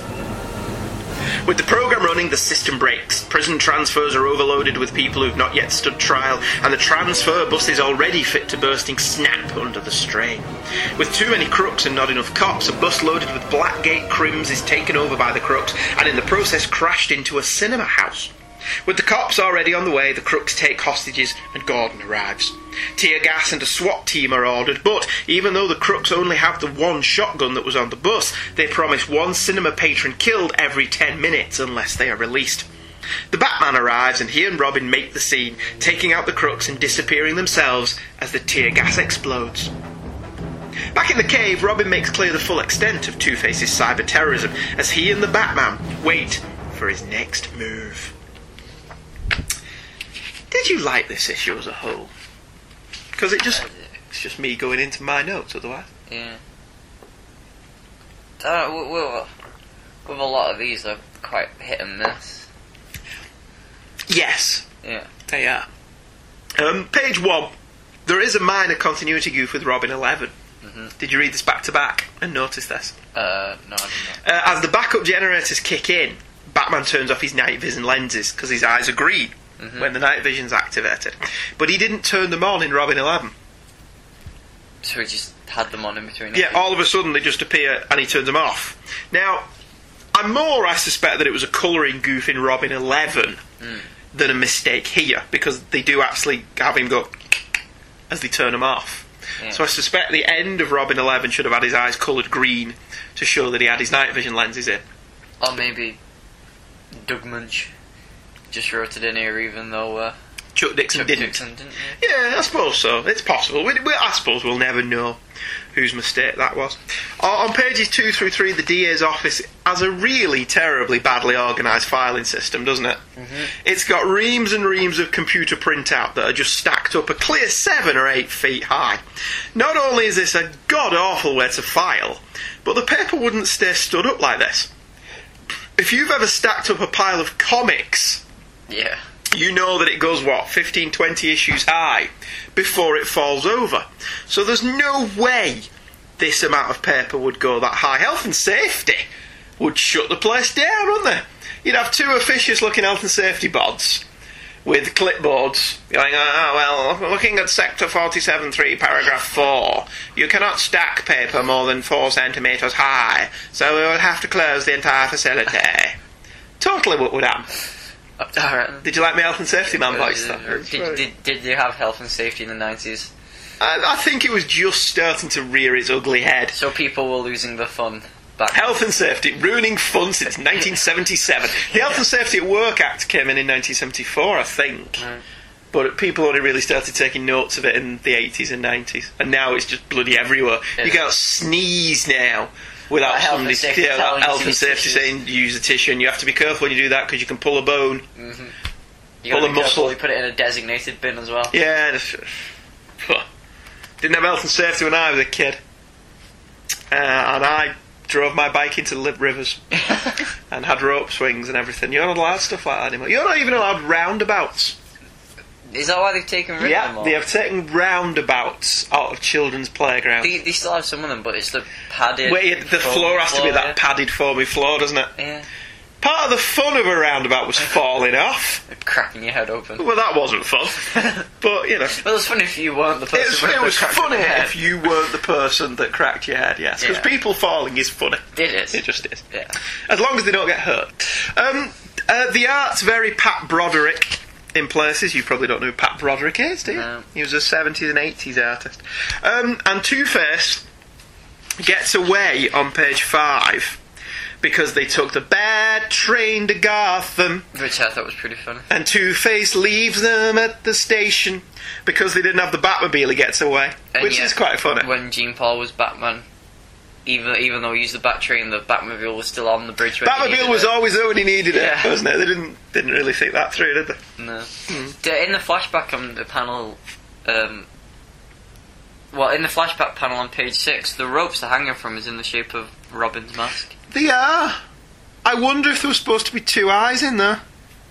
With the program running, the system breaks. Prison transfers are overloaded with people who've not yet stood trial, and the transfer bus is already fit to bursting snap under the strain. With too many crooks and not enough cops, a bus loaded with Blackgate crims is taken over by the crooks, and in the process crashed into a cinema house. With the cops already on the way, the crooks take hostages and Gordon arrives. Tear gas and a SWAT team are ordered, but even though the crooks only have the one shotgun that was on the bus, they promise one cinema patron killed every ten minutes unless they are released. The Batman arrives and he and Robin make the scene, taking out the crooks and disappearing themselves as the tear gas explodes. Back in the cave, Robin makes clear the full extent of Two-Face's cyber terrorism as he and the Batman wait for his next move. Did you like this issue as a whole? Because it just it's just me going into my notes otherwise. Yeah. Uh, with, with a lot of these, they're quite hit and miss. Yes. Yeah. They are. Um, page one. There is a minor continuity goof with Robin eleven. Mm-hmm. Did you read this back to back and notice this? Uh, no, I did not. Uh, as the backup generators kick in, Batman turns off his night vision lenses because his eyes are green. Mm-hmm. When the night vision's activated. But he didn't turn them on in Robin eleven. So he just had them on in between? Yeah, all of a sudden they just appear and he turns them off. Now, I'm more, I suspect, that it was a colouring goof in Robin eleven mm. than a mistake here, because they do actually have him go as they turn them off. Yeah. So I suspect the end of Robin eleven should have had his eyes coloured green to show that he had his night vision lenses in. Or maybe Doug Munch just wrote it in here, even though uh, Chuck Dixon Chuck didn't. Dixon didn't yeah. yeah, I suppose so. It's possible. We, we, I suppose we'll never know whose mistake that was. On, on pages two through three, the D A's office has a really terribly badly organised filing system, doesn't it? Mm-hmm. It's got reams and reams of computer printout that are just stacked up a clear seven or eight feet high. Not only is this a god-awful way to file, but the paper wouldn't stay stood up like this. If you've ever stacked up a pile of comics... Yeah. You know that it goes, what, fifteen, twenty issues high before it falls over. So there's no way this amount of paper would go that high. Health and safety would shut the place down, wouldn't they? You'd have two officious looking health and safety bods with clipboards going, oh, well, looking at sector forty-seven three, paragraph four, you cannot stack paper more than four centimetres high, so we will have to close the entire facility. Totally what would happen. Uh, alright. Did you like my health and safety man voice? Uh, That? did, did, did you have health and safety in the nineties? I, I think it was just starting to rear its ugly head. So people were losing the fun back Health and safety, ruining fun since nineteen seventy-seven. The Health and Safety at Work Act came in in nineteen seventy-four, I think. Mm. But people only really started taking notes of it in the eighties and nineties. And now it's just bloody everywhere. Yeah. You can't sneeze now without Like health and somebody safety yeah, telling you health to and use safety tissues. saying use a tissue, and you have to be careful when you do that because you can pull a bone. Mm-hmm. You Pull gotta a be muscle. careful, you put it in a designated bin as well. Yeah. Just, didn't have health and safety when I was a kid. Uh, and I drove my bike into the Lib Rivers and had rope swings and everything. You're not allowed stuff like that anymore. You're not even allowed roundabouts. Is that why they've taken rid of them Yeah, all? they have taken roundabouts out of children's playgrounds. They, they still have some of them, but it's the padded... Where you, the foamy floor has to be floor, that padded, foamy floor, doesn't it? Yeah. Part of the fun of a roundabout was falling off. Cracking your head open. Well, that wasn't fun. But, you know. Well, it was funny if you weren't the person It's, with it the was crack funny in the head. if you weren't the person that cracked your head, yes. Because Yeah. people falling is funny. It is. It just is. Yeah. As long as they don't get hurt. Um, uh, the art's very Pat Broderick in places. You probably don't know who Pat Broderick is, do you? No. He was a seventies and eighties artist. Um, and Two-Face gets away on page five because they took the bad train to Gotham, Which I thought was pretty funny. and Two-Face leaves them at the station because they didn't have the Batmobile. He gets away, And which yet, is quite funny. When Gene Paul was Batman, even even though he used the Battrain, the Batmobile was still on the bridge when he Batmobile needed was it. always there when he needed Yeah. it, wasn't it? They didn't didn't really think that through, did they? No. The- In the flashback on the panel, um, well, in the flashback panel on page six, the ropes they're hanging from is in the shape of Robin's mask. They are. I wonder if there was supposed to be two eyes in there.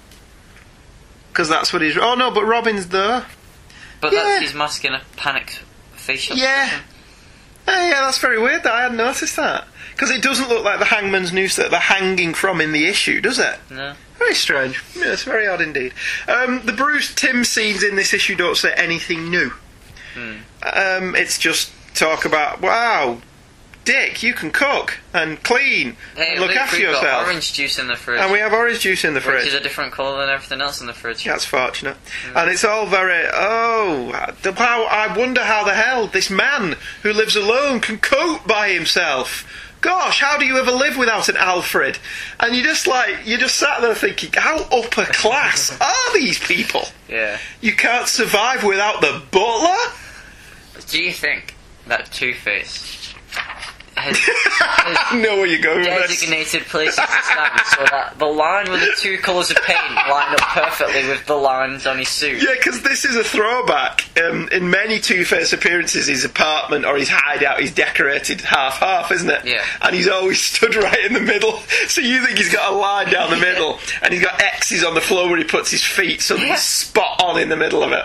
Because that's what he's... Oh, no, but Robin's there. But Yeah. that's his mask in a panicked facial Yeah. expression. Oh, yeah, that's very weird that I hadn't noticed that. Because it doesn't look like the hangman's noose that they're hanging from in the issue, does it? No. Very strange. Yeah, it's very odd indeed. Um, the Bruce Timm scenes in this issue don't say anything new. Hmm. Um, it's just talk about, wow, Dick, you can cook and clean Hey, and look look, after we've got yourself. orange juice in the fridge. And we have orange juice in the Which fridge. is a different colour than everything else in the fridge. That's fortunate. And it's all very, oh, how, I wonder how the hell this man who lives alone can cope by himself. Gosh, how do you ever live without an Alfred? And you just like, you just sat there thinking, how upper class are these people? Yeah. You can't survive without the butler? Do you think that Two-Face has, I know where you're going with this. designated places to stand so that the line with the two colours of paint line up perfectly with the lines on his suit? Yeah, because this is a throwback. Um, in many Two-Face appearances, his apartment or his hideout is decorated half-half, isn't it? Yeah. And he's always stood right in the middle. So you think he's got a line down the middle, and he's got X's on the floor where he puts his feet, so he's spot on in the middle of it.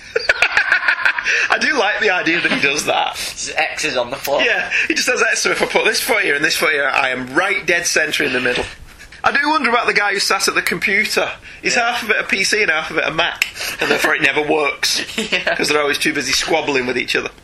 I do like the idea that he does that. His X is on the floor. Yeah, he just does that, so if I put this foot here and this foot here, I am right dead centre in the middle. I do wonder about the guy who sat at the computer. He's Yeah. half of it a P C and half of it a Mac, and therefore it never works. Yeah. Because they're always too busy squabbling with each other.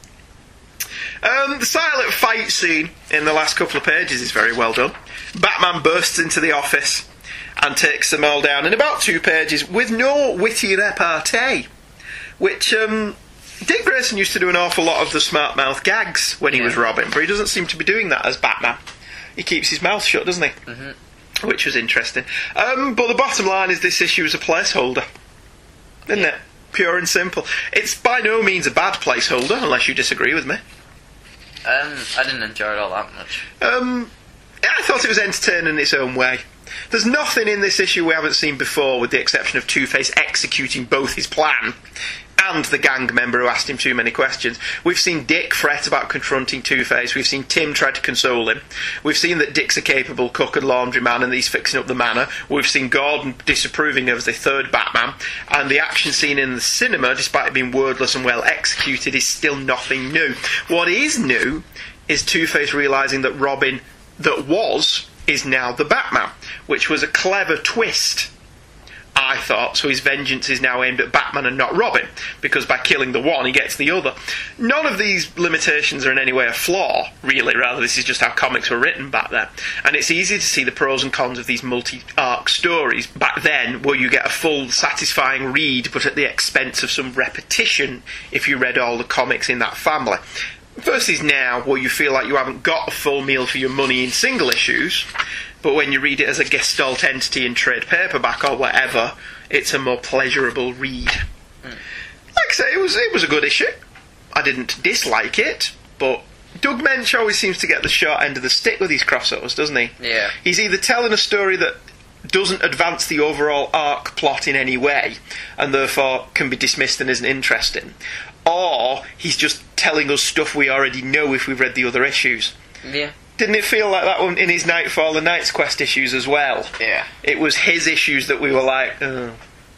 Um, the silent fight scene in the last couple of pages is very well done. Batman bursts into the office and takes them all down in about two pages with no witty repartee, which um, Dick Grayson used to do an awful lot of the smart mouth gags when he Yeah. was Robin, but he doesn't seem to be doing that as Batman. He keeps his mouth shut, doesn't he? Mm-hmm. Which was interesting. Um, but the bottom line is this issue is a placeholder, isn't Yeah. it? Pure and simple. It's by no means a bad placeholder, unless you disagree with me. Um, I didn't enjoy it all that much. Um, I thought it was entertaining in its own way. There's nothing in this issue we haven't seen before, with the exception of Two-Face executing both his plan and the gang member who asked him too many questions. We've seen Dick fret about confronting Two-Face. We've seen Tim try to console him. We've seen that Dick's a capable cook and laundryman and that he's fixing up the manor. We've seen Gordon disapproving of the third Batman. And the action scene in the cinema, despite it being wordless and well executed, is still nothing new. What is new is Two-Face realising that Robin, that was, is now the Batman, which was a clever twist I thought, so his vengeance is now aimed at Batman and not Robin, because by killing the one, he gets the other. None of these limitations are in any way a flaw, really, rather this is just how comics were written back then. And it's easy to see the pros and cons of these multi-arc stories back then, where you get a full, satisfying read, but at the expense of some repetition if you read all the comics in that family. Versus now, where you feel like you haven't got a full meal for your money in single issues, but when you read it as a gestalt entity in trade paperback or whatever, it's a more pleasurable read. Mm. Like I say, it was it was a good issue. I didn't dislike it, but Doug Mensch always seems to get the short end of the stick with these crossovers, doesn't he? Yeah. He's either telling a story that doesn't advance the overall arc plot in any way, and therefore can be dismissed and isn't interesting, or he's just telling us stuff we already know if we've read the other issues. Yeah. Didn't it feel like that one in his Nightfall and Knight's Quest issues as well? Yeah. It was his issues that we were like, oh.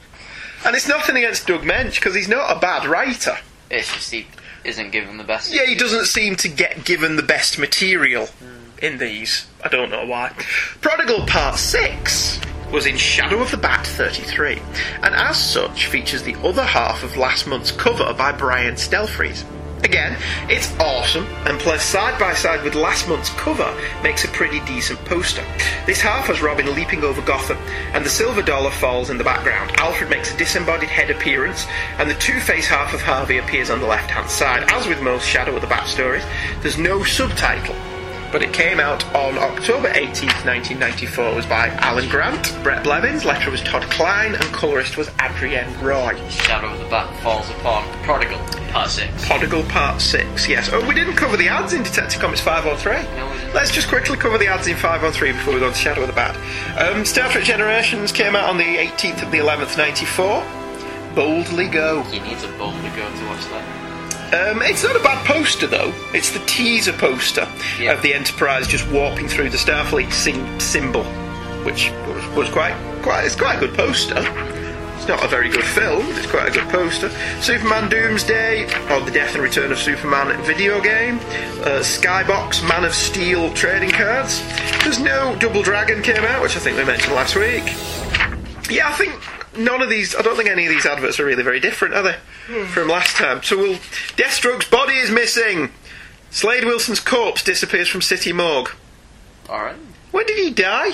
And it's nothing against Doug Mensch, because he's not a bad writer. It's just he isn't given the best. Yeah, he doesn't seem to get given the best material mm. in these. I don't know why. Prodigal Part six was in Shadow of the Bat thirty-three, and as such features the other half of last month's cover by Brian Stelfreeze. Again, it's awesome, and placed side by side with last month's cover makes a pretty decent poster. This half has Robin leaping over Gotham, and the silver dollar falls in the background. Alfred makes a disembodied head appearance, and the Two-Face half of Harvey appears on the left-hand side. As with most Shadow of the Bat stories, there's no subtitle, but it came out on October eighteenth, nineteen ninety-four. It was by Alan Grant, Brett Blevins, letterer was Todd Klein, and colourist was Adrienne Roy. Shadow of the Bat falls upon Prodigal Part six. Prodigal Part six, yes. Oh, we didn't cover the ads in Detective Comics five oh three. No, we didn't. Let's just quickly cover the ads in five oh three before we go on to Shadow of the Bat. Um, Star Trek Generations came out on the eighteenth of the eleventh, ninety-four. Boldly Go. He needs a Boldly Go to watch that. Um, it's not a bad poster, though. It's the teaser poster yeah. of the Enterprise just warping through the Starfleet sing- symbol, which was, was quite, quite, it's quite a good poster. It's not a very good film, but it's quite a good poster. Superman Doomsday, or The Death and Return of Superman video game. Uh, Skybox Man of Steel trading cards. There's no Double Dragon came out, which I think we mentioned last week. Yeah, I think none of these, I don't think any of these adverts are really very different, are they? Hmm. From last time. So we'll... Deathstroke's body is missing! Slade Wilson's corpse disappears from City Morgue. Alright. When did he die?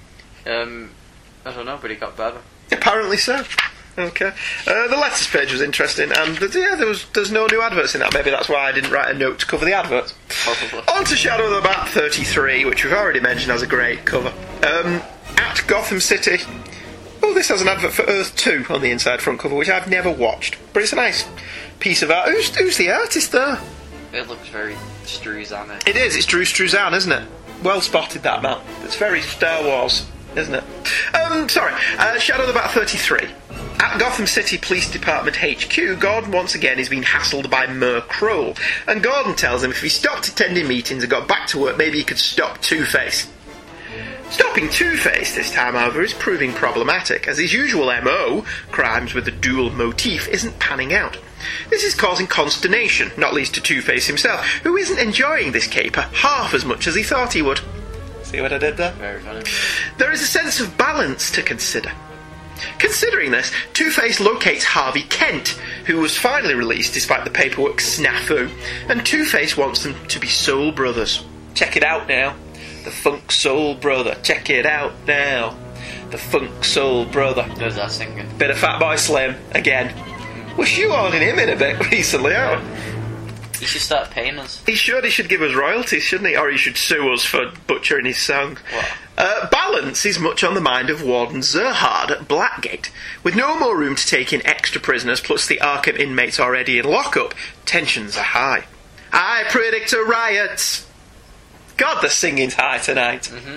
Um, I don't know, but he got better. Apparently so. Okay. Uh, the letters page was interesting, and the, yeah, there was there's no new adverts in that. Maybe that's why I didn't write a note to cover the adverts. Probably. On to Shadow of the Bat thirty-three, which we've already mentioned has a great cover. Um, at Gotham City... Oh, this has an advert for Earth two on the inside front cover, which I've never watched. But it's a nice piece of art. Who's, who's the artist there? It looks very Struzan. It is. It's Drew Struzan, isn't it? Well spotted, that man. It's very Star Wars, isn't it? Um, sorry. Uh, Shadow of the Bat thirty-three. At Gotham City Police Department H Q, Gordon once again is being hassled by Mer Kroll. And Gordon tells him if he stopped attending meetings and got back to work, maybe he could stop Two-Face. Stopping Two-Face this time, however, is proving problematic, as his usual M O, crimes with a dual motif, isn't panning out. This is causing consternation, not least to Two-Face himself, who isn't enjoying this caper half as much as he thought he would. See what I did there? Very funny. There is a sense of balance to consider. Considering this, Two-Face locates Harvey Kent, who was finally released despite the paperwork snafu, and Two-Face wants them to be soul brothers. Check it out now. The Funk Soul Brother. Check it out now. The Funk Soul Brother. Who's that singing? Bit of Fatboy Slim again. We're shoehorning him in a bit recently, aren't we? He should start paying us. He should. He should give us royalties, shouldn't he? Or he should sue us for butchering his song. What? Uh, balance is much on the mind of Warden Zerhard at Blackgate. With no more room to take in extra prisoners, plus the Arkham inmates already in lockup, tensions are high. I predict a riot. God, the singing's high tonight. Mm-hmm.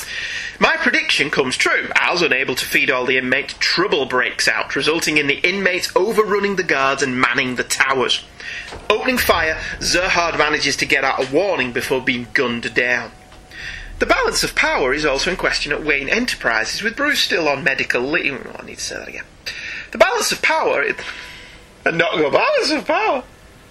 My prediction comes true. As unable to feed all the inmates, trouble breaks out, resulting in the inmates overrunning the guards and manning the towers. Opening fire, Zerhard manages to get out a warning before being gunned down. The balance of power is also in question at Wayne Enterprises, with Bruce still on medical leave. Oh, I need to say that again. The balance of power... It, and not go balance of power...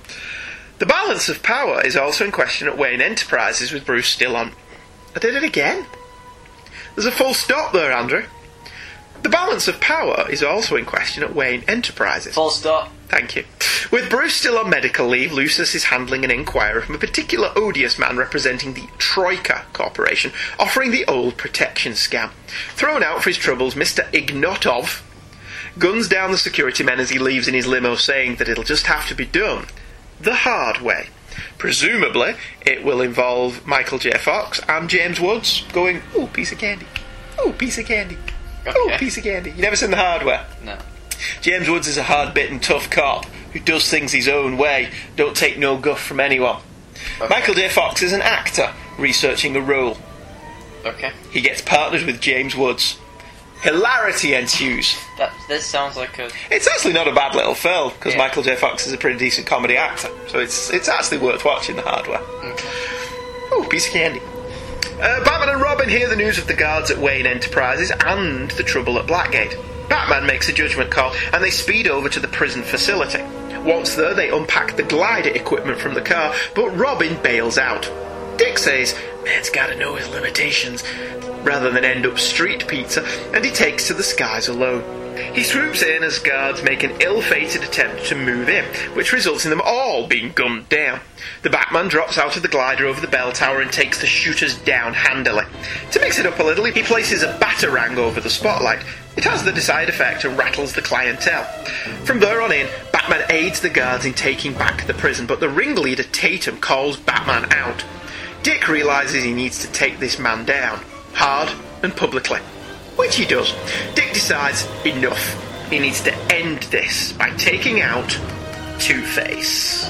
The balance of power is also in question at Wayne Enterprises, with Bruce still on... I did it again. There's a full stop there, Andrew. The balance of power is also in question at Wayne Enterprises. Full stop. Thank you. With Bruce still on medical leave, Lucius is handling an inquiry from a particular odious man representing the Troika Corporation, offering the old protection scam. Thrown out for his troubles, Mister Ignatov guns down the security men as he leaves in his limo, saying that it'll just have to be done the hard way. Presumably, it will involve Michael J. Fox and James Woods going, ooh, piece of candy. Ooh, piece of candy. Okay. Ooh, piece of candy. You never seen The Hardware? No. James Woods is a hard-bitten, tough cop who does things his own way, don't take no guff from anyone. Okay. Michael J. Fox is an actor researching a role. Okay. He gets partnered with James Woods. Hilarity ensues. That this sounds like a... It's actually not a bad little film, because Yeah. Michael J. Fox is a pretty decent comedy actor, so it's it's actually worth watching, The Hardware. Okay. Oh, piece of candy. Uh, Batman and Robin hear the news of the guards at Wayne Enterprises and the trouble at Blackgate. Batman makes a judgment call, and they speed over to the prison facility. Once there, they unpack the glider equipment from the car, but Robin bails out. Dick says, man's gotta know his limitations, rather than end up street pizza, and he takes to the skies alone. He swoops in as guards make an ill-fated attempt to move in, which results in them all being gunned down. The Batman drops out of the glider over the bell tower and takes the shooters down handily. To mix it up a little, he places a batarang over the spotlight. It has the desired effect and rattles the clientele. From there on in, Batman aids the guards in taking back the prison, but the ringleader Tatum calls Batman out. Dick realises he needs to take this man down, hard and publicly. Which he does. Dick decides, enough. He needs to end this by taking out Two-Face.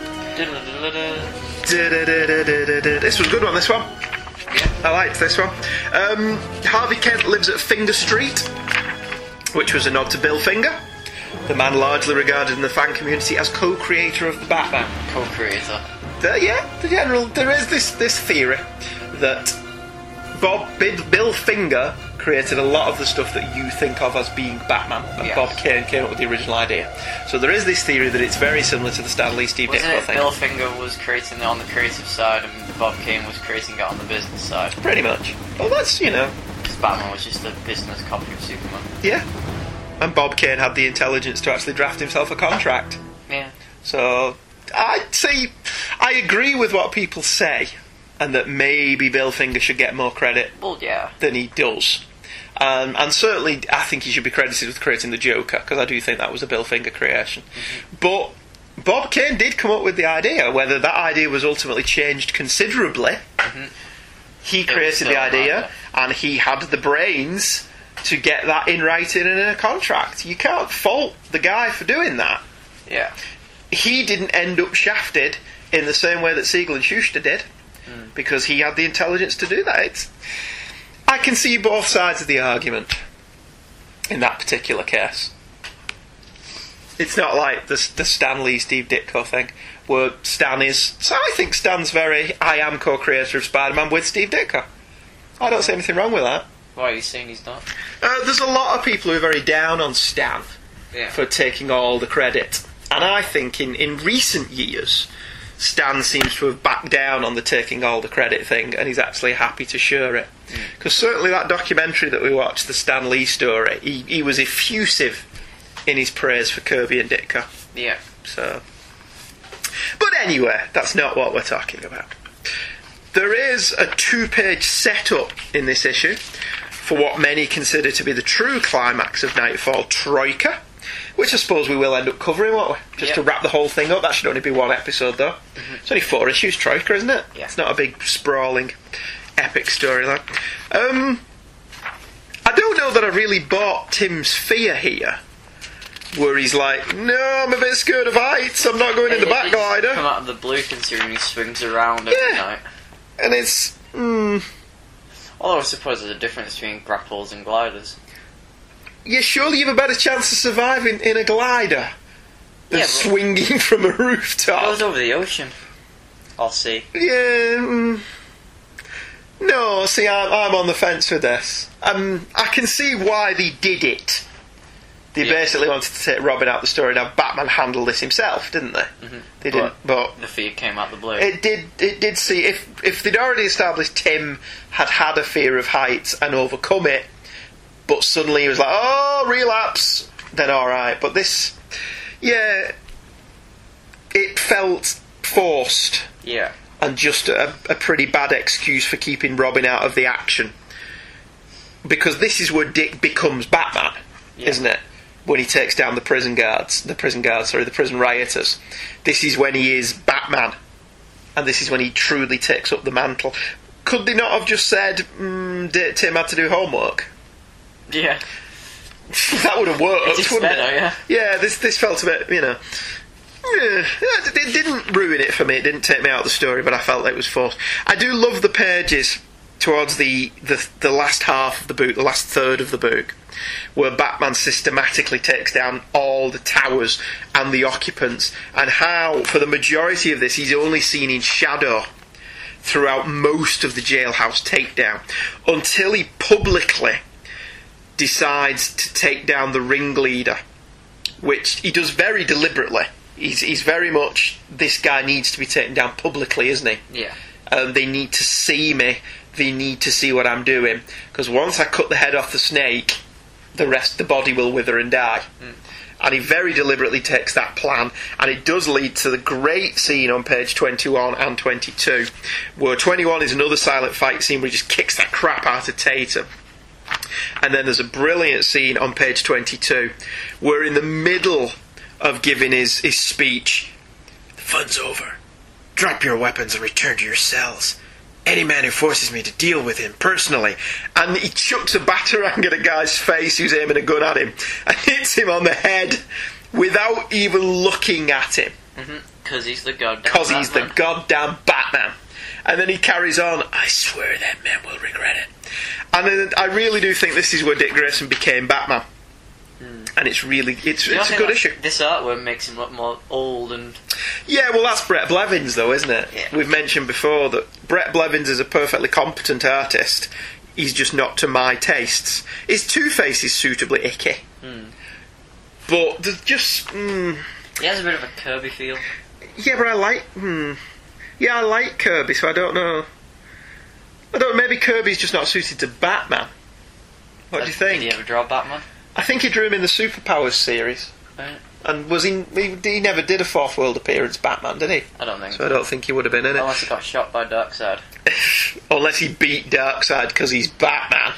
This was a good one, this one. I liked this one. Um, Harvey Kent lives at Finger Street, which was a nod to Bill Finger, the man largely regarded in the fan community as co-creator of the Batman. Co-creator. The, yeah, the general. There is this this theory that Bob Bill Finger created a lot of the stuff that you think of as being Batman, and Yes. Bob Kane came up with the original idea. So there is this theory that it's very similar to the Stan Lee Steve Wasn't Ditko it thing. Bill Finger was creating it on the creative side and Bob Kane was creating it on the business side? Pretty much. Well, that's, you know, Because Batman was just a business copy of Superman. yeah. And Bob Kane had the intelligence to actually draft himself a contract. Yeah. So I'd say I agree with what people say, and that maybe Bill Finger should get more credit Well, yeah. than he does. Um, and certainly, I think he should be credited with creating the Joker, because I do think that was a Bill Finger creation. Mm-hmm. But Bob Kane did come up with the idea. Whether that idea was ultimately changed considerably, Mm-hmm. he It was created still the an idea, idea. and he had the brains to get that in writing and in a contract. You can't fault the guy for doing that. Yeah. He didn't end up shafted in the same way that Siegel and Schuster did, Mm. because he had the intelligence to do that. It's, I can see both sides of the argument in that particular case. It's not like the, the Stan Lee Steve Ditko thing, where Stan is... So I think Stan's very... I am co-creator of Spider-Man with Steve Ditko. I don't see anything wrong with that. Why are you saying he's not? Uh, there's a lot of people who are very down on Stan Yeah. for taking all the credit. And I think in, in recent years, Stan seems to have backed down on the taking all the credit thing, and he's actually happy to share it. Because certainly that documentary that we watched, the Stan Lee story, he, he was effusive in his praise for Kirby and Ditko. Yeah. So, but anyway, that's not what we're talking about. There is a two-page setup in this issue for what many consider to be the true climax of Nightfall, Troika, which I suppose we will end up covering, won't we? Just Yep. to wrap the whole thing up. That should only be one episode, though. Mm-hmm. It's only four issues, Troika, isn't it? Yeah. It's not a big, sprawling, epic storyline. Um, I don't know that I really bought Tim's fear here, where he's like, no, I'm a bit scared of heights, I'm not going in the It- back it just glider. Come out of the blue considering he swings around every Yeah. night. And it's... Mm, Although I suppose there's a difference between grapples and gliders. yeah, surely you have a better chance of surviving in a glider than Yeah, but- swinging from a It rooftop. goes over the ocean. I'll see. Yeah. Mm, no, see, I'm, I'm on the fence with this. Um, I can see why they did it. They Yeah. basically wanted to take Robin out of the story. Now, Batman handled this himself, didn't they? Mm-hmm. They didn't, but The fear came out the blue. it did. It did see if if they'd already established Tim had had a fear of heights and overcome it. but suddenly he was like, oh, relapse, then alright. But this, yeah, it felt forced. Yeah. And just a, a pretty bad excuse for keeping Robin out of the action. Because this is where Dick becomes Batman, yeah. isn't it? When he takes down the prison guards, the prison guards, sorry, the prison rioters. This is when he is Batman. And this is when he truly takes up the mantle. Could they not have just said, mm, Tim had to do homework? Yeah. That would have worked, it's wouldn't better, it? Yeah. Yeah, this this felt a bit, you know... Yeah, it didn't ruin it for me. It didn't take me out of the story, but I felt like it was forced. I do love the pages towards the, the the last half of the book, the last third of the book, where Batman systematically takes down all the towers and the occupants, and how, for the majority of this, he's only seen in shadow throughout most of the jailhouse takedown, until he publicly decides to take down the ringleader, which he does very deliberately. He's, he's very much, this guy needs to be taken down publicly, isn't he? Yeah. Um, they need to see me. They need to see what I'm doing. Because once I cut the head off the snake, the rest, the body will wither and die. Mm. And he very deliberately takes that plan. And it does lead to the great scene on page twenty-one and twenty-two, where twenty-one is another silent fight scene where he just kicks that crap out of Tatum. And then there's a brilliant scene on page twenty-two, where in the middle of giving his, his speech, the fun's over. Drop your weapons and return to your cells. Any man who forces me to deal with him personally. And he chucks a batarang at a guy's face who's aiming a gun at him and hits him on the head without even looking at him. Because mm-hmm. he's the goddamn Because he's Batman. the goddamn Batman. And then he carries on, I swear that man will regret it. And then I really do think this is where Dick Grayson became Batman. Mm. And it's really, it's, it's a good issue. This artwork makes him look more old and... Yeah, well that's Brett Blevins though, isn't it? Yeah. We've mentioned before that Brett Blevins is a perfectly competent artist. He's just not to my tastes. His Two-Face is suitably icky. Mm. But there's just... Mm, he has a bit of a Kirby feel. Yeah, but I like... Hmm, yeah, I like Kirby, so I don't know. I don't know, maybe Kirby's just not suited to Batman. What Did, do you think? Did he ever draw Batman? I think he drew him in the Superpowers series. Right. And was he, he... He never did a Fourth World appearance, Batman, did he? I don't think so. So I don't think he would have been in it. Unless he got shot by Darkseid. Unless he beat Darkseid because he's Batman.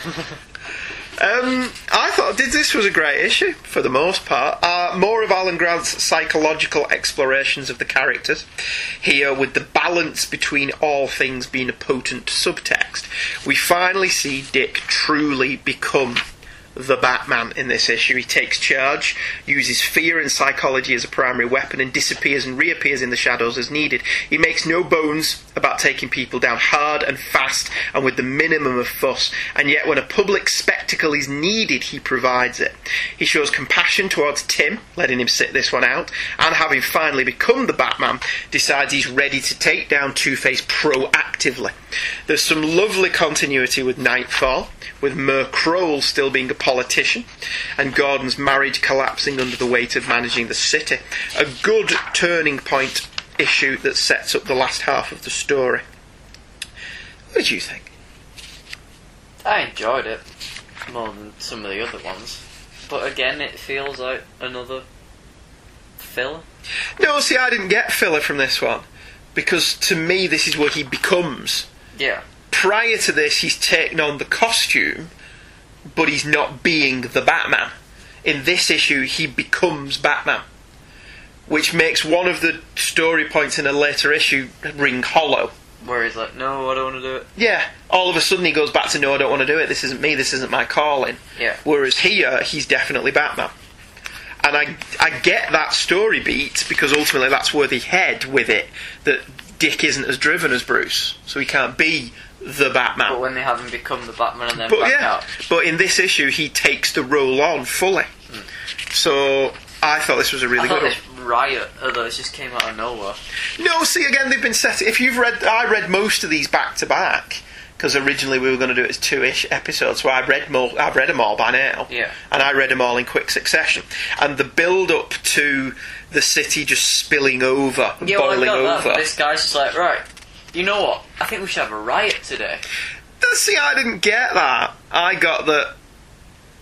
um, I thought this was a great issue, for the most part. Uh, more of Alan Grant's psychological explorations of the characters. Here, with the balance between all things being a potent subtext, we finally see Dick truly become the Batman in this issue. He takes charge, uses fear and psychology as a primary weapon, and disappears and reappears in the shadows as needed. He makes no bones about taking people down hard and fast and with the minimum of fuss, and yet when a public spectacle is needed, he provides it. He shows compassion towards Tim, letting him sit this one out, and having finally become the Batman, decides he's ready to take down Two-Face proactively. There's some lovely continuity with Nightfall, with Mer Crowell still being a politician, and Gordon's marriage collapsing under the weight of managing the city. A good turning point issue that sets up the last half of the story. What did you think? I enjoyed it more than some of the other ones, but again, it feels like another filler. No, see, I didn't get filler from this one, because to me this is where he becomes. Yeah. Prior to this, he's taken on the costume, but he's not being the Batman. In this issue, he becomes Batman, which makes one of the story points in a later issue ring hollow. Where he's like, no, I don't want to do it. Yeah, all of a sudden he goes back to, no, I don't want to do it, this isn't me, this isn't my calling. Yeah. Whereas here, he's definitely Batman. And I, I get that story beat, because ultimately that's where they head with it, that Dick isn't as driven as Bruce, so he can't be the Batman. But when they have him become the Batman and then but back yeah, out. But in this issue, he takes the role on fully. Mm. So I thought this was a really I good thought this riot, although it just came out of nowhere. No, see, again, they've been set. If you've read, I read most of these back to back, because originally we were going to do it as two-ish episodes, so I read more, I've read them all by now. Yeah. And I read them all in quick succession. And the build-up to the city just spilling over, yeah, boiling well, I got over. That. This guy's just like, right, you know what? I think we should have a riot today. See, I didn't get that. I got that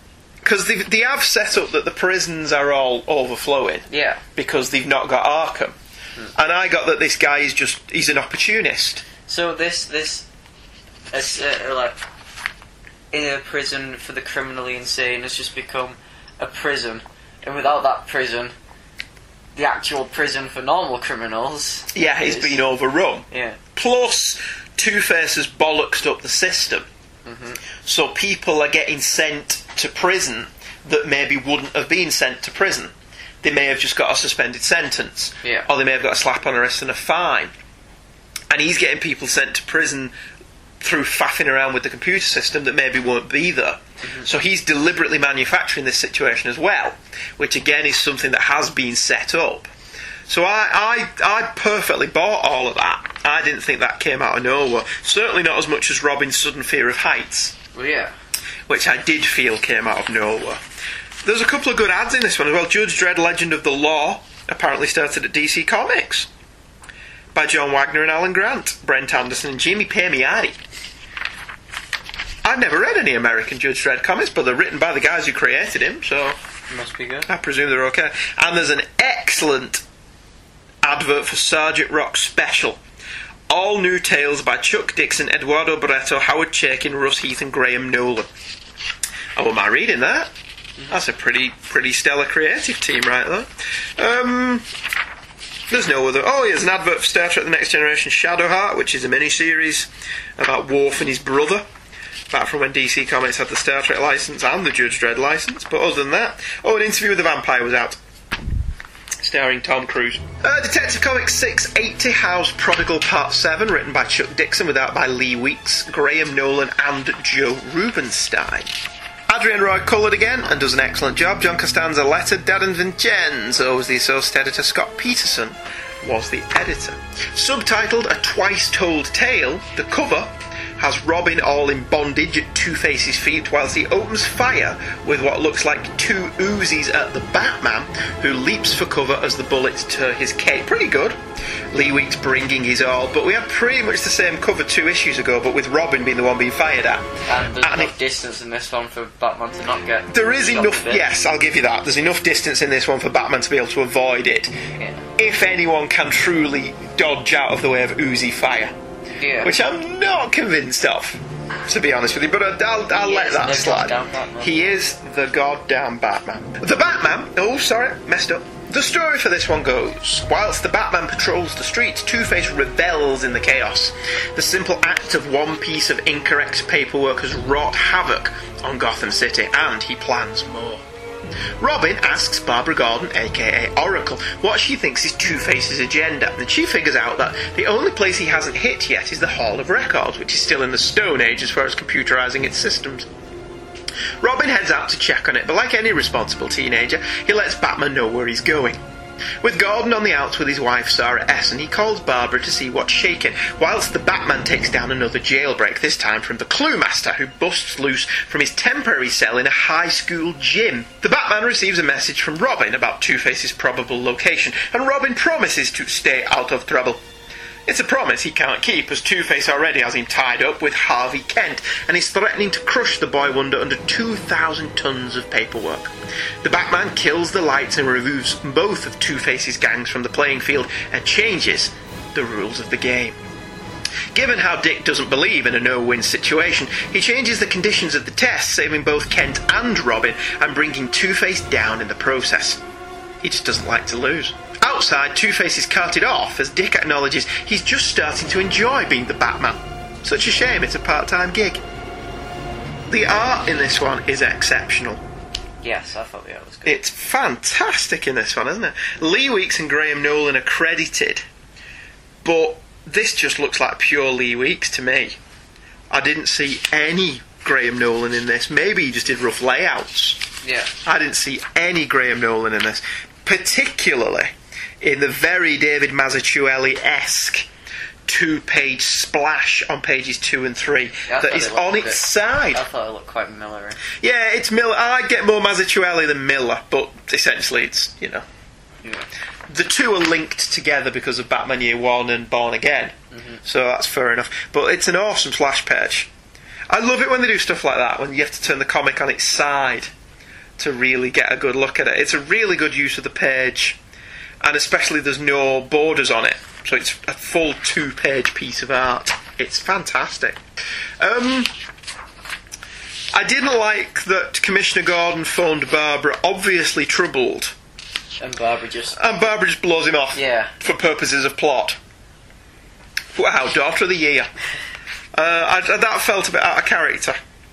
Because they, they have set up that the prisons are all overflowing. Yeah. Because they've not got Arkham. Hmm. And I got that this guy is just, he's an opportunist. So this, this, is, uh, like, in a prison for the criminally insane has just become a prison. And without that prison, the actual prison for normal criminals... Yeah, it's been overrun. Yeah. Plus, Two-Face has bollocksed up the system. Mm-hmm. So people are getting sent to prison that maybe wouldn't have been sent to prison. They may have just got a suspended sentence. Yeah. Or they may have got a slap on the wrist and a fine. And he's getting people sent to prison through faffing around with the computer system that maybe won't be there. Mm-hmm. So he's deliberately manufacturing this situation as well, which again is something that has been set up. So I, I, I perfectly bought all of that. I didn't think that came out of nowhere. Certainly not as much as Robin's sudden fear of heights. Well, yeah. Which I did feel came out of nowhere. There's a couple of good ads in this one as well. Judge Dredd Legend of the Law apparently started at D C Comics by John Wagner and Alan Grant, Brent Anderson and Jimmy Palmiotti. I've never read any American Judge Dredd comics, but they're written by the guys who created him, so must be good. I presume they're okay. And there's an excellent advert for Sergeant Rock Special. All new tales by Chuck Dixon, Eduardo Barreto, Howard Chaykin, Russ Heath and Graham Nolan. Oh, am I reading that? That's a pretty pretty stellar creative team right there. Um, there's no other... Oh, here's an advert for Star Trek The Next Generation Shadowheart, which is a mini-series about Worf and his brother, back from when D C Comics had the Star Trek licence and the Judge Dredd licence. But other than that... Oh, an Interview with the Vampire was out, starring Tom Cruise. Uh, Detective Comics six eighty, House Prodigal Part seven, written by Chuck Dixon, with art by Lee Weeks, Graham Nolan and Joe Rubenstein. Adrian Roy coloured again and does an excellent job. John Costanza lettered. Darren Vincenzo was the associate editor. Scott Peterson was the editor. Subtitled A Twice Told Tale, the cover has Robin all in bondage at Two-Face's feet whilst he opens fire with what looks like two Uzis at the Batman, who leaps for cover as the bullets tear his cape. Pretty good. Lee Weeks bringing his all, but we had pretty much the same cover two issues ago, but with Robin being the one being fired at. And there's and enough it, distance in this one for Batman to not get... There is enough, yes, I'll give you that. There's enough distance in this one for Batman to be able to avoid it. Yeah. If anyone can truly dodge out of the way of Uzi fire. Yeah. Which I'm not convinced of, to be honest with you, but I'll, I'll let that slide. He is the goddamn Batman. The Batman, oh sorry, messed up. The story for this one goes, whilst the Batman patrols the streets, Two-Face revels in the chaos. The simple act of one piece of incorrect paperwork has wrought havoc on Gotham City, and he plans more. Robin asks Barbara Gordon, aka Oracle, what she thinks is Two-Face's agenda, and she figures out that the only place he hasn't hit yet is the Hall of Records, which is still in the Stone Age as far as computerising its systems. Robin heads out to check on it, but like any responsible teenager, he lets Batman know where he's going. With Gordon on the outs with his wife Sarah Essen, he calls Barbara to see what's shaking, whilst the Batman takes down another jailbreak, this time from the Clue Master, who busts loose from his temporary cell in a high school gym. The Batman receives a message from Robin about Two-Face's probable location, and Robin promises to stay out of trouble. It's a promise he can't keep, as Two-Face already has him tied up with Harvey Kent, and is threatening to crush the Boy Wonder under two thousand tons of paperwork. The Batman kills the lights and removes both of Two-Face's gangs from the playing field, and changes the rules of the game. Given how Dick doesn't believe in a no-win situation, he changes the conditions of the test, saving both Kent and Robin, and bringing Two-Face down in the process. He just doesn't like to lose. Outside, Two-Face is carted off as Dick acknowledges he's just starting to enjoy being the Batman. Such a shame it's a part-time gig. The art in this one is exceptional. Yes, I thought the art was good. It's fantastic in this one, isn't it? Lee Weeks and Graham Nolan are credited, but this just looks like pure Lee Weeks to me. I didn't see any Graham Nolan in this. Maybe he just did rough layouts. Yeah. I didn't see any Graham Nolan in this. Particularly in the very David Mazzucchelli-esque two-page splash on pages two and three yeah, that is on its bit, side. I thought it looked quite Miller-y. Yeah, it's Miller. I get more Mazzucchelli than Miller, but essentially it's, you know... Yeah. The two are linked together because of Batman Year One and Born Again, mm-hmm. so that's fair enough. But it's an awesome splash page. I love it when they do stuff like that, when you have to turn the comic on its side. to really get a good look at it. It's a really good use of the page, and especially there's no borders on it, so it's a full two-page piece of art. It's fantastic. Um, I didn't like that Commissioner Gordon phoned Barbara, obviously troubled, and Barbara just and Barbara just blows him off. Yeah. For purposes of plot. Wow, Daughter of the Year. Uh, I, that felt a bit out of character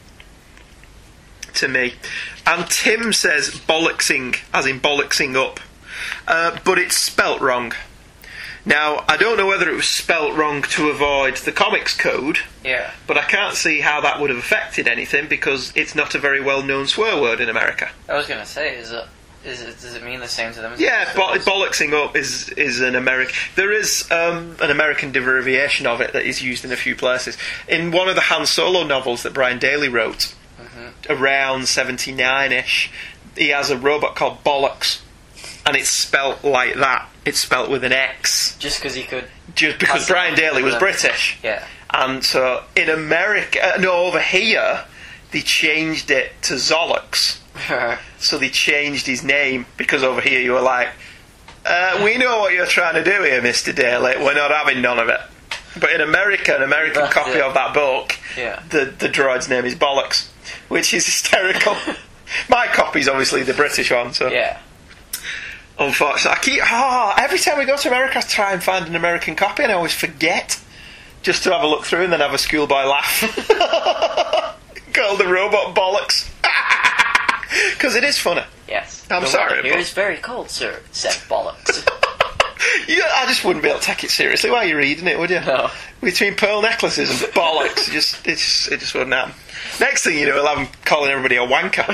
to me. And Tim says bollocksing, as in bollocksing up, uh, but it's spelt wrong. Now, I don't know whether it was spelt wrong to avoid the comics code, Yeah. but I can't see how that would have affected anything because it's not a very well-known swear word in America. I was going to say, is it, is it, does it mean the same to them as Yeah, it bo- does? bollocksing up is is an American. There is um, an American derivation of it that is used in a few places. In one of the Han Solo novels that Brian Daley wrote, mm-hmm. around seventy-nine-ish, he has a robot called Bollocks, and it's spelt like that. It's spelt with an X. Just because he could... Just because Brian Daley was British. Yeah. And so in America, no, over here, they changed it to Zollox. So they changed his name because over here you were like, uh, we know what you're trying to do here, Mister Daly. We're not having none of it. But in America, an American That's copy it. of that book, Yeah. the the droid's name is Bollocks, which is hysterical. My copy's obviously the British one, so Yeah. unfortunately, I keep oh, every time we go to America, I try and find an American copy, and I always forget just to have a look through and then have a schoolboy laugh. Called the robot Bollocks. Because it is funny. Yes. I'm the sorry, weather here but- is very cold, sir, said Bollocks. Yeah, I just wouldn't be able to take it seriously while you're reading it, would you? No. Between pearl necklaces and bollocks, it just it just it just wouldn't happen. Next thing you know, I'll have them calling everybody a wanker.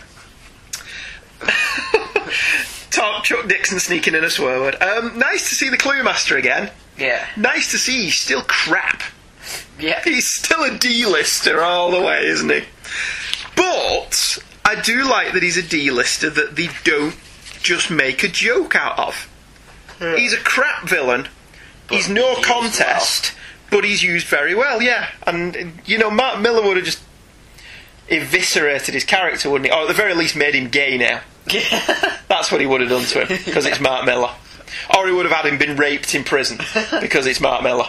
Talk Chuck Dixon sneaking in a swear word. Um, nice to see the Clue Master again. Yeah. Nice to see he's still crap. Yeah. He's still a D-lister all the way, isn't he? But I do like that he's a D-lister that they don't just make a joke out of. Yeah. He's a crap villain. But he's no contest, well. But he's used very well, yeah. And, you know, Mark Miller would have just eviscerated his character, wouldn't he? Or at the very least made him gay now. Yeah. That's what he would have done to him, because yeah. It's Mark Miller. Or he would have had him been raped in prison, because it's Mark Miller.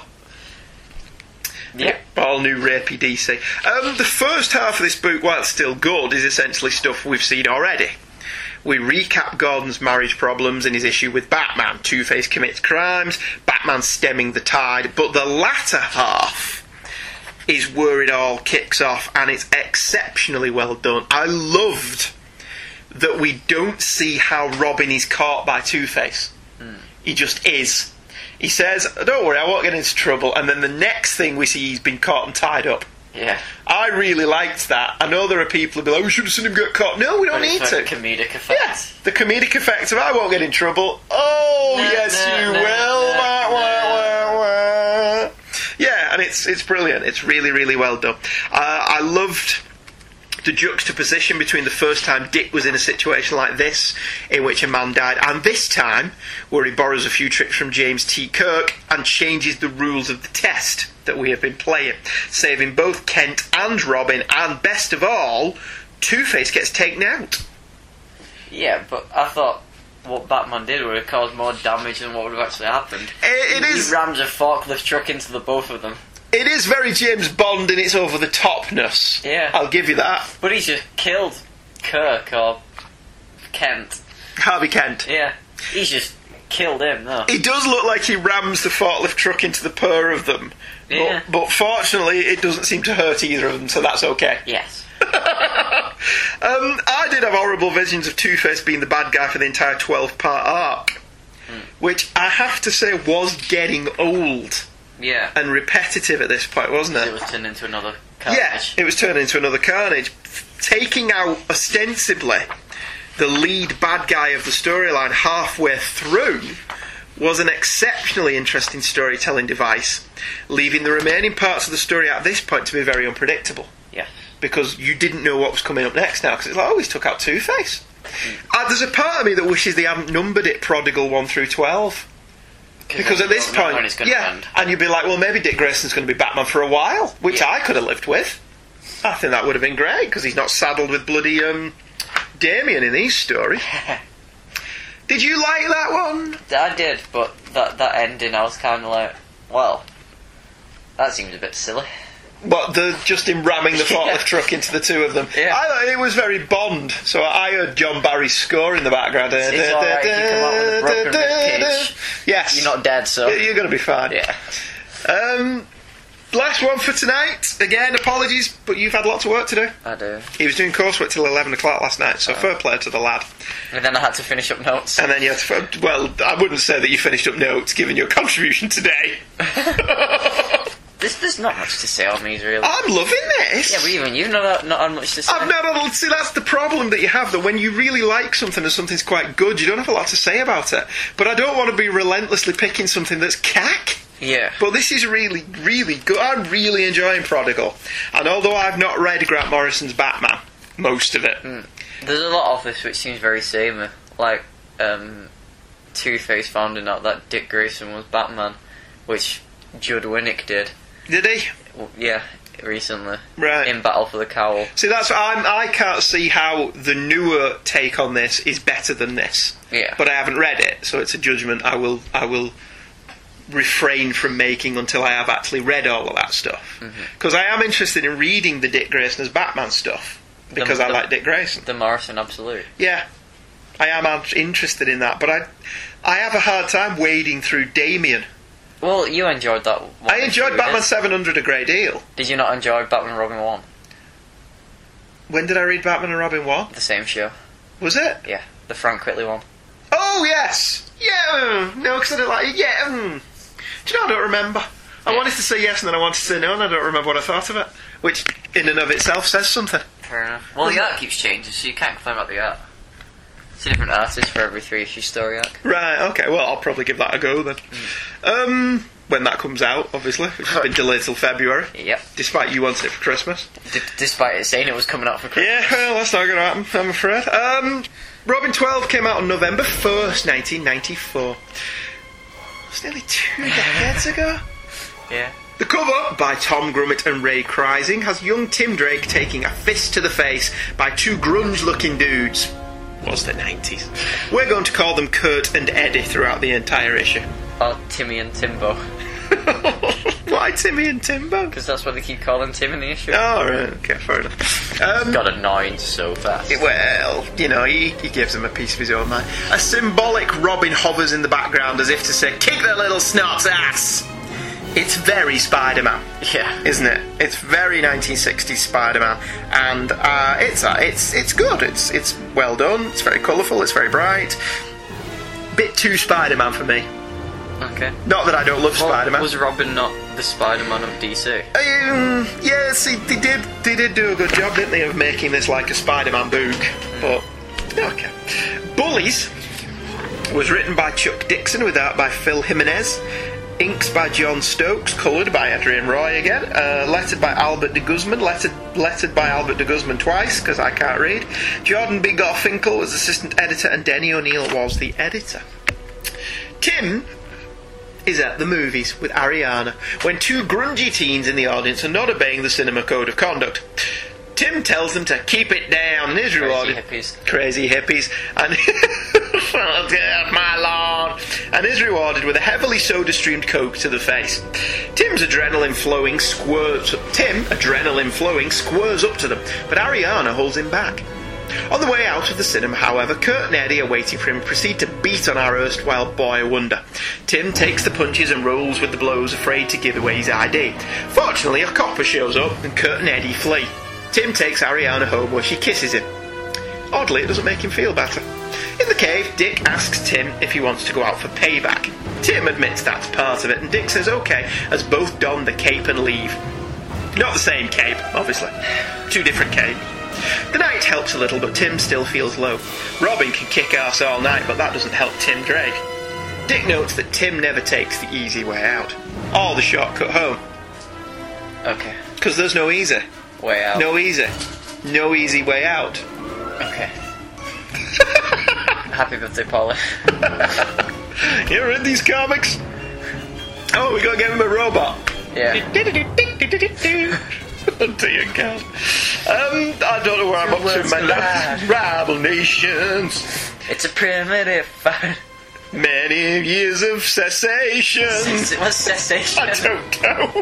Yeah. All new rapey D C. Um, the first half of this book, while it's still good, is essentially stuff we've seen already. We recap Gordon's marriage problems and his issue with Batman. Two-Face commits crimes, Batman stemming the tide, but the latter half is where it all kicks off, and it's exceptionally well done. I loved that we don't see how Robin is caught by Two-Face. Mm. He just is. He says, don't worry, I won't get into trouble, and then the next thing we see, he's been caught and tied up. Yeah. I really liked that. I know there are people who be like, we should have seen him get caught. No, we don't but need it's to. The comedic effect. Yeah, the comedic effect of I won't get in trouble. Oh, nah, yes, nah, you nah, will. nah, wah, wah, wah, wah. Yeah, and it's it's brilliant. It's really, really well done. Uh, I loved the juxtaposition between the first time Dick was in a situation like this, in which a man died, and this time, where he borrows a few tricks from James T. Kirk and changes the rules of the test that we have been playing, saving both Kent and Robin, and best of all, Two-Face gets taken out. Yeah, but I thought what Batman did would have caused more damage than what would have actually happened. It, it he, is. He rams a forklift truck into the both of them. It is very James Bond in its over-the-topness. Yeah. I'll give you that. But he's just killed Kirk or Kent. Harvey Kent. Yeah. He's just killed him, though. It does look like he rams the forklift truck into the pair of them. Yeah. But, but fortunately, it doesn't seem to hurt either of them, so that's okay. Yes. um, I did have horrible visions of Two-Face being the bad guy for the entire twelve-part arc, mm. which I have to say was getting old. Yeah. And repetitive at this point, wasn't it? It was turned into another Carnage. Yeah, it was turned into another Carnage. Taking out, ostensibly, the lead bad guy of the storyline halfway through was an exceptionally interesting storytelling device, leaving the remaining parts of the story at this point to be very unpredictable. Yeah. Because you didn't know what was coming up next now, because it's like, oh, he's took out Two-Face. Mm. Uh, there's a part of me that wishes they hadn't numbered it Prodigal one through twelve. Because at this point, yeah, end. And you'd be like, well, maybe Dick Grayson's going to be Batman for a while, which yeah. I could have lived with. I think that would have been great, because he's not saddled with bloody um, Damien in these stories. Did you like that one? I did, but that that ending, I was kind of like, well, that seems a bit silly. What, the just him ramming the forklift Yeah. truck into the two of them? Yeah. I thought it was very Bond, so I heard John Barry's score in the background. It's, it's alright if you come out with a broken ribcage. Yes. You're not dead, so... You're going to be fine. Yeah. Um, last one for tonight. Again, apologies, but you've had lots of work to do. I do. He was doing coursework till eleven o'clock last night, so Oh. fair play to the lad. And then I had to finish up notes. And then you had to... Well, I wouldn't say that you finished up notes, given your contribution today. This, there's not much to say on these, really. I'm loving this. Yeah, but even you've not, not had much to say. I've not had, see, that's the problem that you have, that when you really like something and something's quite good, you don't have a lot to say about it. But I don't want to be relentlessly picking something that's cack. Yeah. But this is really, really good. I'm really enjoying Prodigal. And although I've not read Grant Morrison's Batman, most of it. Mm. There's a lot of this which seems very samey. Like, um, Two-Face finding out that Dick Grayson was Batman, which Judd Winnick did. Did he? Well, yeah, recently. Right. In Battle for the Cowl. See, that's I'm, I can't see how the newer take on this is better than this. Yeah. But I haven't read it, so it's a judgment I will I will refrain from making until I have actually read all of that stuff. Because I am interested in reading the Dick Grayson as Batman stuff, because The- I the- like Dick Grayson. The Morrison Absolute. Yeah, I am ad- interested in that, but I I have a hard time wading through Damien. Well, you enjoyed that one. I enjoyed issue, Batman did? seven hundred a great deal. Did you not enjoy Batman and Robin one? When did I read Batman and Robin one? The same show. Was it? Yeah, the Frank Whitley one. Oh, yes! Yeah, mm, no, because I didn't like it. Yeah, mm. Do you know, I don't remember. I Yeah. wanted to say yes and then I wanted to say no, and I don't remember what I thought of it. Which, in and of itself, says something. Fair enough. Well, the art keeps changing, so you can't complain about the art. It's a different artist for every three issue story arc. Right, okay, well, I'll probably give that a go then. Um, when that comes out, obviously, which has been delayed till February. Yep. Despite you wanting it for Christmas. D- despite it saying it was coming out for Christmas. Yeah, well, that's not going to happen, I'm afraid. Um, Robin twelve came out on November first, nineteen ninety-four. It's nearly two decades ago. Yeah. The cover, by Tom Grummett and Ray Kreising, has young Tim Drake taking a fist to the face by two grunge-looking dudes. Was the nineties. We're going to call them Kurt and Eddie throughout the entire issue. Or Timmy and Timbo. Why Timmy and Timbo? Because that's what they keep calling Tim in the issue. Oh, right, okay, fair enough. Um, Got annoying so fast. Well, you know, he, he gives them a piece of his own mind. A symbolic Robin hovers in the background as if to say, kick that little snot's ass! It's very Spider-Man. Yeah. Isn't it? It's very nineteen sixties Spider-Man, and uh, it's uh, it's it's good. It's it's well done. It's very colourful. It's very bright. Bit too Spider-Man for me. Okay. Not that I don't love Well, Spider-Man. was Robin not the Spider-Man of D C? Um, yeah, see, they did they did do a good job, didn't they, of making this like a Spider-Man book. But okay. Bullies was written by Chuck Dixon with art by Phil Jimenez. Inks by John Stokes, coloured by Adrian Roy again, uh, lettered by Albert de Guzman, lettered, lettered by Albert de Guzman twice, because I can't read. Jordan B. Garfinkel was assistant editor, and Denny O'Neil was the editor. Tim is at the movies with Ariana, when two grungy teens in the audience are not obeying the cinema code of conduct. Tim tells them to keep it down, and is Crazy rewarded. hippies. Crazy hippies. And oh dear, my lord. And is rewarded with a heavily soda-streamed Coke to the face. Tim's adrenaline flowing squirts. Tim, adrenaline flowing, squirts up to them, but Ariana holds him back. On the way out of the cinema, however, Kurt and Eddie are waiting for him and proceed to beat on our erstwhile boy wonder. Tim takes the punches and rolls with the blows, afraid to give away his I D. Fortunately, a copper shows up and Kurt and Eddie flee. Tim takes Ariana home where she kisses him. Oddly, it doesn't make him feel better. In the cave, Dick asks Tim if he wants to go out for payback. Tim admits that's part of it, and Dick says okay, as both don the cape and leave. Not the same cape, obviously. Two different capes. The night helps a little, but Tim still feels low. Robin can kick ass all night, but that doesn't help Tim Drake. Dick notes that Tim never takes the easy way out. Or the shortcut home. Okay. Because there's no easy. Way out. No easy. No easy way out. Okay. Happy birthday, Paula. You ever read these comics? Oh, we gotta give him a robot. Yeah. Oh dear God. Um, I don't know where I'm up to in my life. Rival nations. It's a primitive fight. Many years of cessation. What's cessation? I don't know.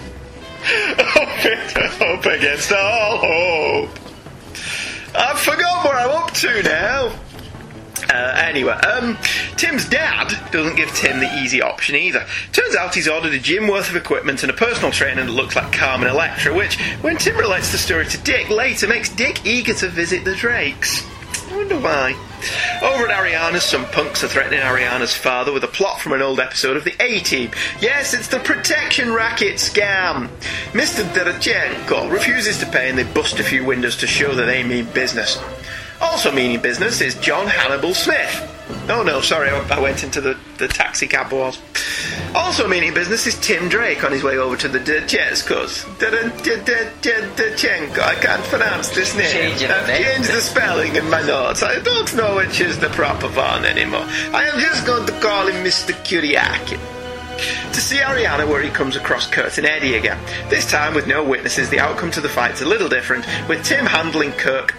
Hope, hope against all hope. I've forgotten where I'm up to now. Uh, anyway, um, Tim's dad doesn't give Tim the easy option either. Turns out he's ordered a gym worth of equipment and a personal trainer that looks like Carmen Electra, which, when Tim relates the story to Dick later, makes Dick eager to visit the Drakes. I wonder why. Over at Ariana's, some punks are threatening Ariana's father with a plot from an old episode of the A-Team. Yes, it's the protection racket scam. Mister Derachenko refuses to pay and they bust a few windows to show that they mean business. Also meaning business is John Hannibal Smith. Oh no, sorry, I went into the, the taxi cab wars. Also meaning business is Tim Drake on his way over to the Derachenko's. Derachenko, I can't pronounce this name. I've changed the spelling in my notes. I don't know which is the proper one anymore. I am just going to call him Mister Kyriakin. To see Ariana where he comes across Kurt and Eddie again. This time with no witnesses, the outcome to the fight's a little different, with Tim handling Kirk...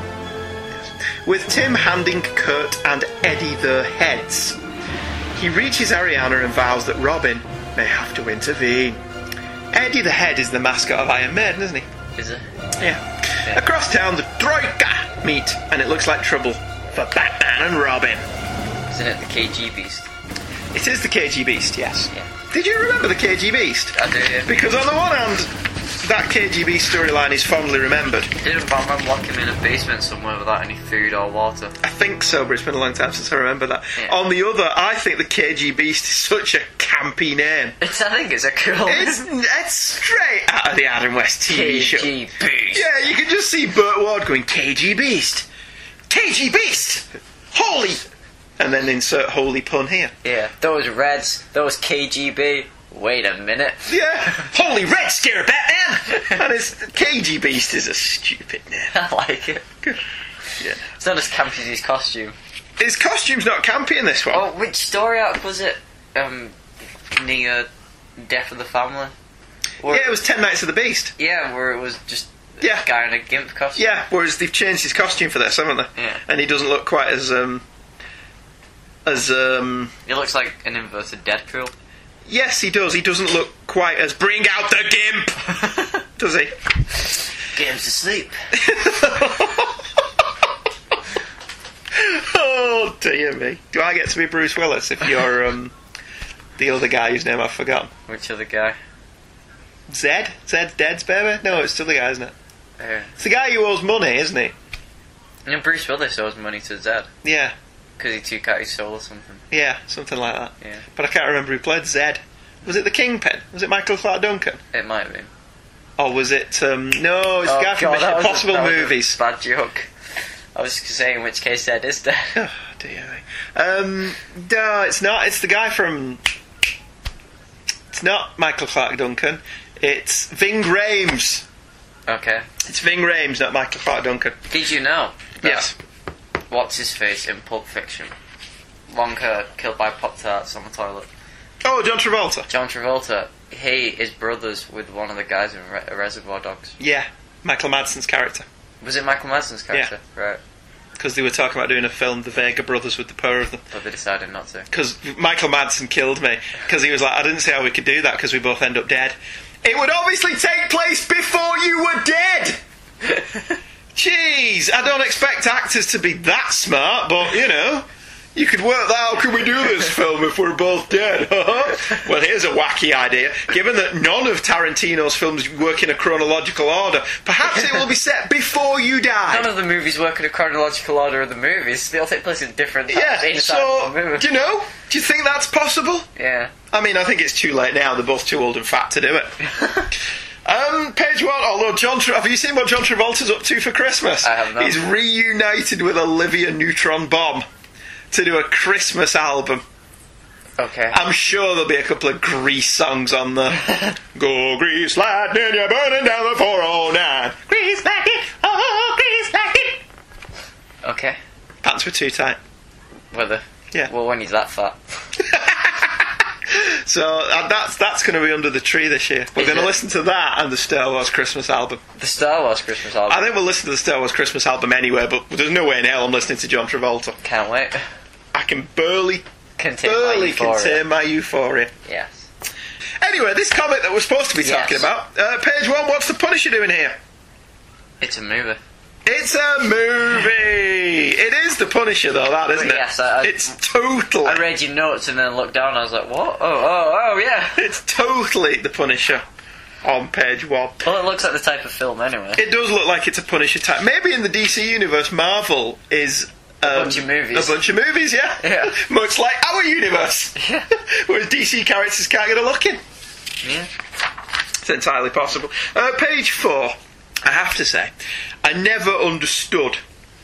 with Tim handing Kurt and Eddie their heads. He reaches Ariana and vows that Robin may have to intervene. Eddie the Head is the mascot of Iron Maiden, isn't he? Is it? Yeah. yeah. Across town, the Troika meet, and it looks like trouble for Batman and Robin. Isn't it the K G Beast? It is the K G Beast, yes. Yeah. Did you remember the K G Beast? I do, yeah. Because on the one hand, that K G B storyline is fondly remembered. Didn't Batman lock him in a basement somewhere without any food or water? I think so, but it's been a long time since I remember that. Yeah. On the other, I think the K G Beast is such a campy name. It's, I think it's a cool It's, it's straight out of the Adam West T V show. K G Beast. Yeah, you can just see Burt Ward going, K G Beast! K G Beast! Holy... And then insert holy pun here. Yeah, those Reds, those K G B... Wait a minute. Yeah, holy red scare, Batman! And it's K G Beast is a stupid name. I like it. Good. Yeah. It's not as campy as his costume. His costume's not campy in this one. Oh, which story arc was it? Um, near Death of the Family? Or, yeah, it was Ten Nights of the Beast. Yeah, where it was just yeah. a guy in a gimp costume. Yeah, whereas they've changed his costume for this, haven't they? Yeah. And he doesn't look quite as, um... As, um... He looks like an inverted Deadpool. Yes, he does. He doesn't look quite as bring out the gimp, does he? Get him to sleep. Oh dear me! Do I get to be Bruce Willis if you're um the other guy whose name I've forgotten? Which other guy? Zed? Zed's Dead's baby? No, it's still the guy, isn't it? Yeah. It's the guy who owes money, isn't he? And Bruce Willis owes money to Zed. Yeah. Because he took out his soul or something. Yeah, something like that. Yeah. But I can't remember who played Zed. Was it the Kingpin? Was it Michael Clark Duncan? It might have been. Or was it, um... No, it's oh, the guy from Mission Impossible movies. Bad joke. I was saying in which case Zed is dead. Oh, dear me. Um, no, it's not. It's the guy from... It's not Michael Clark Duncan. It's Ving Rhames. Okay. It's Ving Rhames, not Michael Clark Duncan. Did you know? Yes. What's his face in Pulp Fiction? Long hair, killed by Pop-Tarts on the toilet. Oh, John Travolta. John Travolta. He is brothers with one of the guys in Re- Reservoir Dogs. Yeah, Michael Madsen's character. Was it Michael Madsen's character? Yeah. Right. Because they were talking about doing a film, The Vega Brothers, with the pair of them. But they decided not to. Because Michael Madsen killed me. Because he was like, I didn't see how we could do that because we both end up dead. It would obviously take place before you were dead! Jeez, I don't expect actors to be that smart, but, you know, you could work that out. Can we do this film if we're both dead? Well, here's a wacky idea. Given that none of Tarantino's films work in a chronological order, perhaps it will be set before you die. None of the movies work in a chronological order of the movies. They all take place in different times. Yeah, so, do you know? Do you think that's possible? Yeah. I mean, I think it's too late now. They're both too old and fat to do it. Um, page one, although John Tra- have you seen what John Travolta's up to for Christmas? I have not. He's reunited with Olivia Newton-Bomb to do a Christmas album. Okay. I'm sure there'll be a couple of Grease songs on there. Go Grease Lightning, you're burning down the four oh nine. Grease Lightning, oh, Grease Lightning. Okay. Pants were too tight. Whether. Yeah. Well, when he's that fat. So uh, that's that's going to be under the tree this year. We're going to listen to that and the Star Wars Christmas album. The Star Wars Christmas album? I think we'll listen to the Star Wars Christmas album anyway, but there's no way in hell I'm listening to John Travolta. Can't wait. I can barely, contain barely my euphoria. contain my euphoria. Yes. Anyway, this comic that we're supposed to be Yes. talking about, uh, page one, what's the Punisher doing here? It's a movie. It's a movie! It is the Punisher, though, that, isn't But it? yes, I, I, it's totally... I read your notes and then looked down and I was like, what? Oh, oh, oh, yeah. It's totally the Punisher on page one. Well, it looks like the type of film anyway. It does look like it's a Punisher type. Maybe in the D C universe, Marvel is... Um, a bunch of movies. A bunch of movies, yeah. Yeah. Much like our universe. Yeah. Whereas D C characters can't get a look in. Yeah. It's entirely possible. Uh, page four. I have to say, I never understood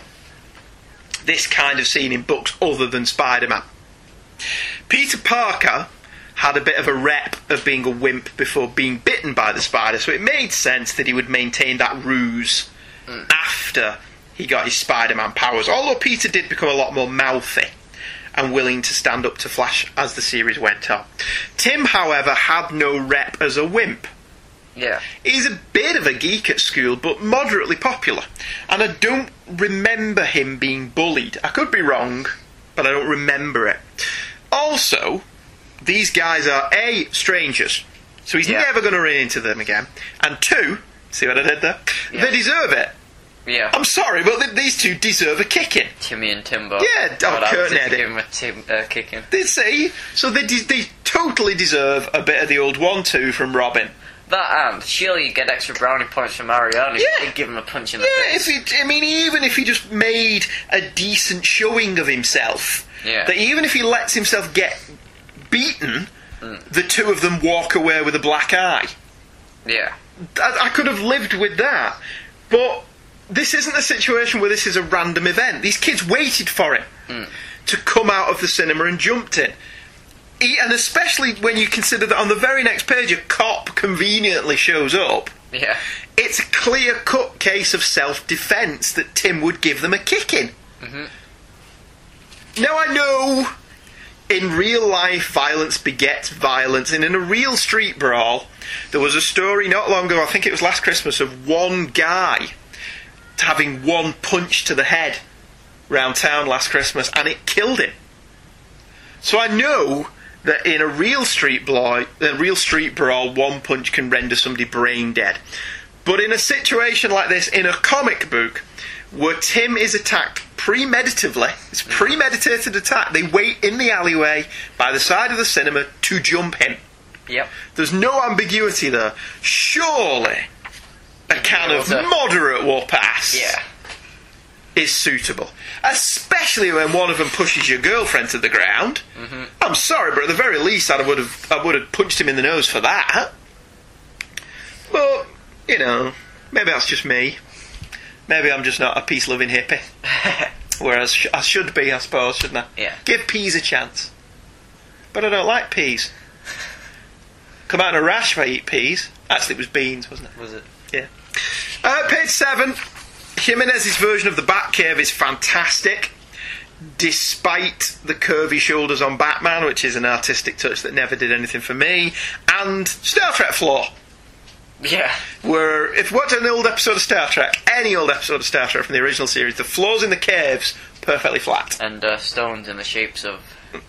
this kind of scene in books other than Spider-Man. Peter Parker had a bit of a rep of being a wimp before being bitten by the spider, so it made sense that he would maintain that ruse mm. after he got his Spider-Man powers, although Peter did become a lot more mouthy and willing to stand up to Flash as the series went on. Tim, however, had no rep as a wimp. Yeah. He's a bit of a geek at school, but moderately popular. And I don't remember him being bullied. I could be wrong, but I don't remember it. Also, these guys are, A, strangers, so he's yeah. never going to run into them again. And two, see what I did there? Yeah. They deserve it. Yeah. I'm sorry, but th- these two deserve a kicking. Timmy and Timbo. Yeah, oh, God, Kurt and Eddie. give him a tim- uh, kicking. They see, so they, de- they totally deserve a bit of the old one two from Robin. That and surely you get extra brownie points from Mariano if Yeah. you give him a punch in the Yeah, face. if he, I mean, even if he just made a decent showing of himself, Yeah. that even if he lets himself get beaten, mm. the two of them walk away with a black eye. Yeah. I, I could have lived with that, but this isn't a situation where this is a random event. These kids waited for it mm. to come out of the cinema and jumped in. He, and especially when you consider that on the very next page a cop conveniently shows up. Yeah. It's a clear-cut case of self-defence that Tim would give them a kicking. Mm-hmm. Now I know in real life violence begets violence, and in a real street brawl there was a story not long ago, I think it was last Christmas, of one guy having one punch to the head round town last Christmas, and it killed him. So I know that in a real street brawl, a real street brawl, one punch can render somebody brain dead. But in a situation like this, in a comic book, where Tim is attacked premeditatively, it's a premeditated attack, they wait in the alleyway by the side of the cinema to jump him. Yep. There's no ambiguity there. Surely a can of moderate whoop-ass yeah. is suitable. Especially when one of them pushes your girlfriend to the ground. Mm-hmm. I'm sorry, but at the very least I would have I would have punched him in the nose for that. But, you know, maybe that's just me. Maybe I'm just not a peace-loving hippie. Whereas sh- I should be, I suppose, shouldn't I? Yeah. Give peas a chance. But I don't like peas. Come out in a rash if I eat peas. Actually, it was beans, wasn't it? Was it? Yeah. Uh, page seven. Jimenez's version of the Batcave is fantastic, despite the curvy shoulders on Batman, which is an artistic touch that never did anything for me, and Star Trek flaw. Yeah. Where, if you watch an old episode of Star Trek, any old episode of Star Trek from the original series, the floors in the caves, perfectly flat. And uh, stones in the shapes of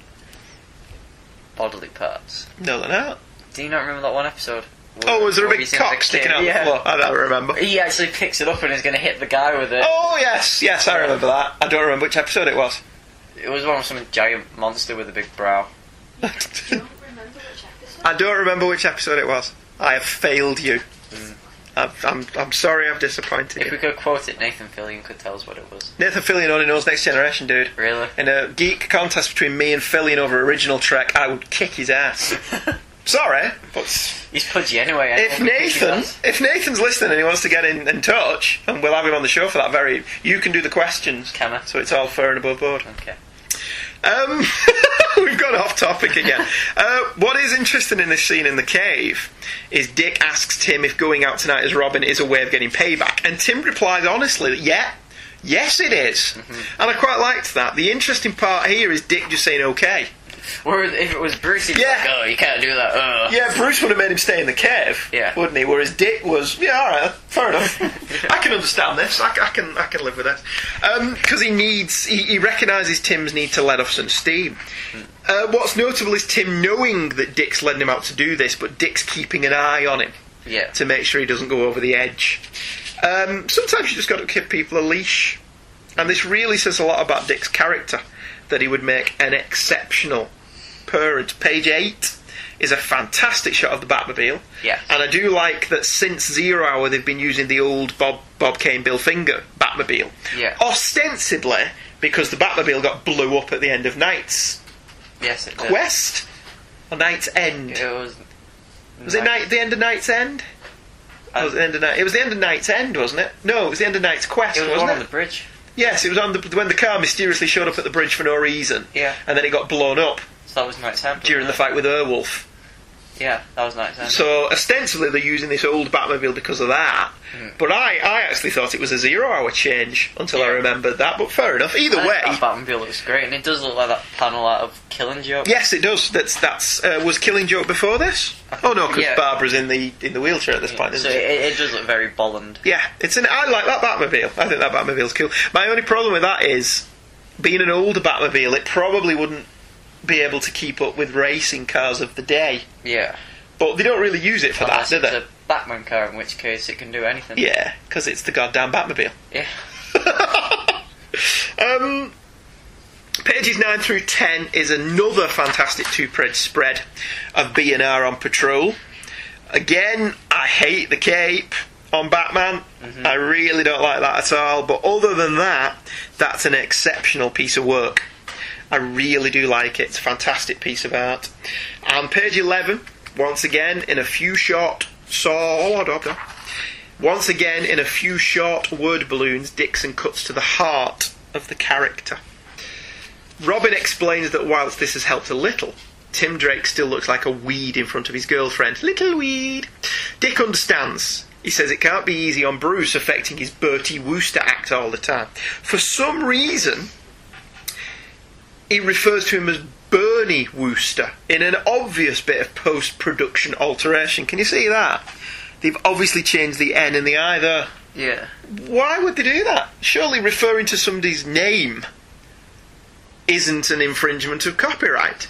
bodily parts. No, they're not. Do you not remember that one episode? Oh, was there a big cock sticking out yeah. the floor? I don't remember. He actually picks it up and is going to hit the guy with it. Oh, yes, yes, I remember that. I don't remember which episode it was. It was one of some giant monster with a big brow. Do you not remember which episode? I don't remember which episode it was. I have failed you. Mm. I've, I'm I'm sorry I've disappointed If you. we could quote it, Nathan Fillion could tell us what it was. Nathan Fillion only knows Next Generation, dude. Really? In a geek contest between me and Fillion over original Trek, I would kick his ass. Sorry, but he's pudgy anyway. I If Nathan, if Nathan's listening and he wants to get in, in touch, and we'll have him on the show for that very, you can do the questions. Can I? So it's all fair and above board. Okay. Um, we've gone off topic again. Uh, what is interesting in this scene in the cave is Dick asks Tim if going out tonight as Robin is a way of getting payback, and Tim replies honestly that yeah, yes it is. Mm-hmm. And I quite liked that. The interesting part here is Dick just saying okay. Whereas if it was Bruce, he'd be Yeah. like, oh, you can't do that. Uh. Yeah, Bruce would have made him stay in the cave, Yeah. wouldn't he? Whereas Dick was, yeah, all right, fair enough. I can understand this. I, I can, I can live with this. Because he needs, he, he recognises Tim's need to let off some steam. Uh, what's notable is Tim knowing that Dick's letting him out to do this, but Dick's keeping an eye on him Yeah. to make sure he doesn't go over the edge. Um, sometimes you just got to give people a leash, and this really says a lot about Dick's character, that he would make an exceptional parent. Page eight is a fantastic shot of the Batmobile. Yeah. And I do like that since Zero Hour they've been using the old Bob Bob Kane, Bill Finger Batmobile. Yeah. Ostensibly because the Batmobile got blew up at the end of Night's Yes, it did. Quest? Or Night's End? It was... Was it night, the end of Night's End? Or was it, the end of night, it was the end of Night's End, wasn't it? No, it was the end of Night's Quest, It was wasn't one it? on the bridge. Yes, it was on the, when the car mysteriously showed up at the bridge for no reason. Yeah. And then it got blown up So that was Night's End. during the wasn't fight with Airwolf. it? Yeah, that was Night's End. So ostensibly they're using this old Batmobile because of that. Mm. But I, I actually thought it was a Zero Hour change until I Yeah. remembered that. But fair enough. Either I way, think that Batmobile looks great, and it does look like that panel out of Killing Joke. yes, it does. That's that's uh, was Killing Joke before this? Oh no, because Yeah. Barbara's in the in the wheelchair at this point, So isn't it, she? it does look very Bolland. Yeah, it's an. I like that Batmobile. I think that Batmobile's cool. My only problem with that is, being an older Batmobile, it probably wouldn't be able to keep up with racing cars of the day. Yeah. But they don't really use it for Unless that, do it's they? a Batman car, in which case it can do anything. Yeah, because it's the goddamn Batmobile. Yeah. um, pages nine through ten is another fantastic two-page spread of B and R on patrol. Again, I hate the cape on Batman. Mm-hmm. I really don't like that at all. But other than that, that's an exceptional piece of work. I really do like it. It's a fantastic piece of art. And page eleven, once again, in a few short... So, once again, in a few short word balloons, Dixon cuts to the heart of the character. Robin explains that whilst this has helped a little, Tim Drake still looks like a weed in front of his girlfriend. Little weed. Dick understands. He says it can't be easy on Bruce affecting his Bertie Wooster act all the time. For some reason, he refers to him as Bernie Wooster in an obvious bit of post-production alteration. Can you see that? They've obviously changed the N and the I there. Yeah. Why would they do that? Surely referring to somebody's name isn't an infringement of copyright.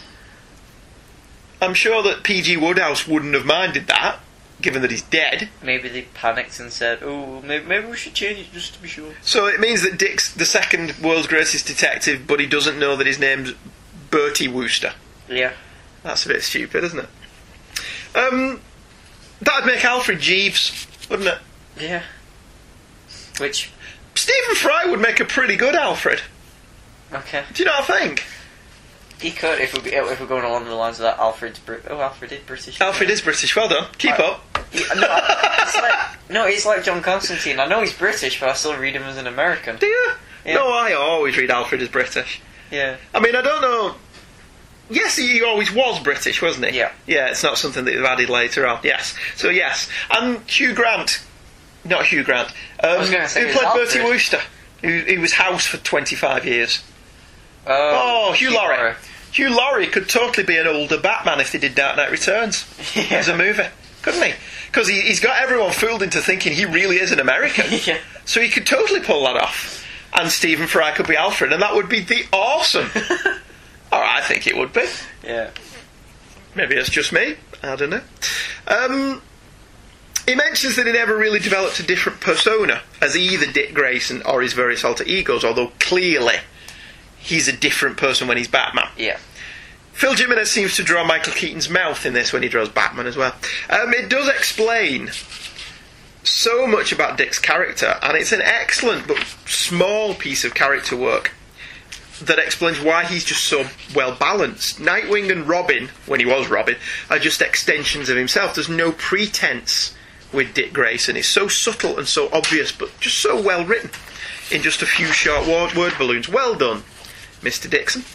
I'm sure that P G Woodhouse wouldn't have minded that, given that he's dead. Maybe they panicked and said, oh, maybe, maybe we should change it just to be sure. So it means that Dick's the second world's greatest detective, but he doesn't know that his name's Bertie Wooster. Yeah. That's a bit stupid, isn't it? Um, that'd make Alfred Jeeves, wouldn't it? Yeah. Which... Stephen Fry would make a pretty good Alfred. Okay. Do you not think? He could, if, we, if we're going along the lines of that, Alfred's... Brit- oh, Alfred is British. Alfred is British, well done. Keep I- up. Yeah, no, it's like, no, he's like John Constantine. I know he's British, but I still read him as an American. Do you? Yeah. No, I always read Alfred as British. Yeah. I mean, I don't know... Yes, he always was British, wasn't he? Yeah. Yeah, it's not something that they've added later on. Yes. So, yes. And Hugh Grant. Not Hugh Grant. Um, I was gonna say who it's played Bertie Alfred. Wooster? Who, who was House for twenty-five years. Uh, Oh, Hugh Laurie. Hugh Laurie could totally be an older Batman if they did Dark Knight Returns Yeah. as a movie, couldn't he? Because he, he's got everyone fooled into thinking he really is an American. Yeah. So he could totally pull that off. And Stephen Fry could be Alfred, and that would be the awesome. Or I think it would be. Yeah. Maybe it's just me. I don't know. Um, he mentions that he never really developed a different persona as either Dick Grayson or his various alter egos, although clearly he's a different person when he's Batman. Yeah. Phil Jimenez seems to draw Michael Keaton's mouth in this when he draws Batman as well. Um, it does explain so much about Dick's character, and it's an excellent but small piece of character work that explains why he's just so well balanced. Nightwing and Robin, when he was Robin, are just extensions of himself. There's no pretense with Dick Grayson. It's so subtle and so obvious, but just so well written in just a few short word, word balloons. Well done, Mister Dixon.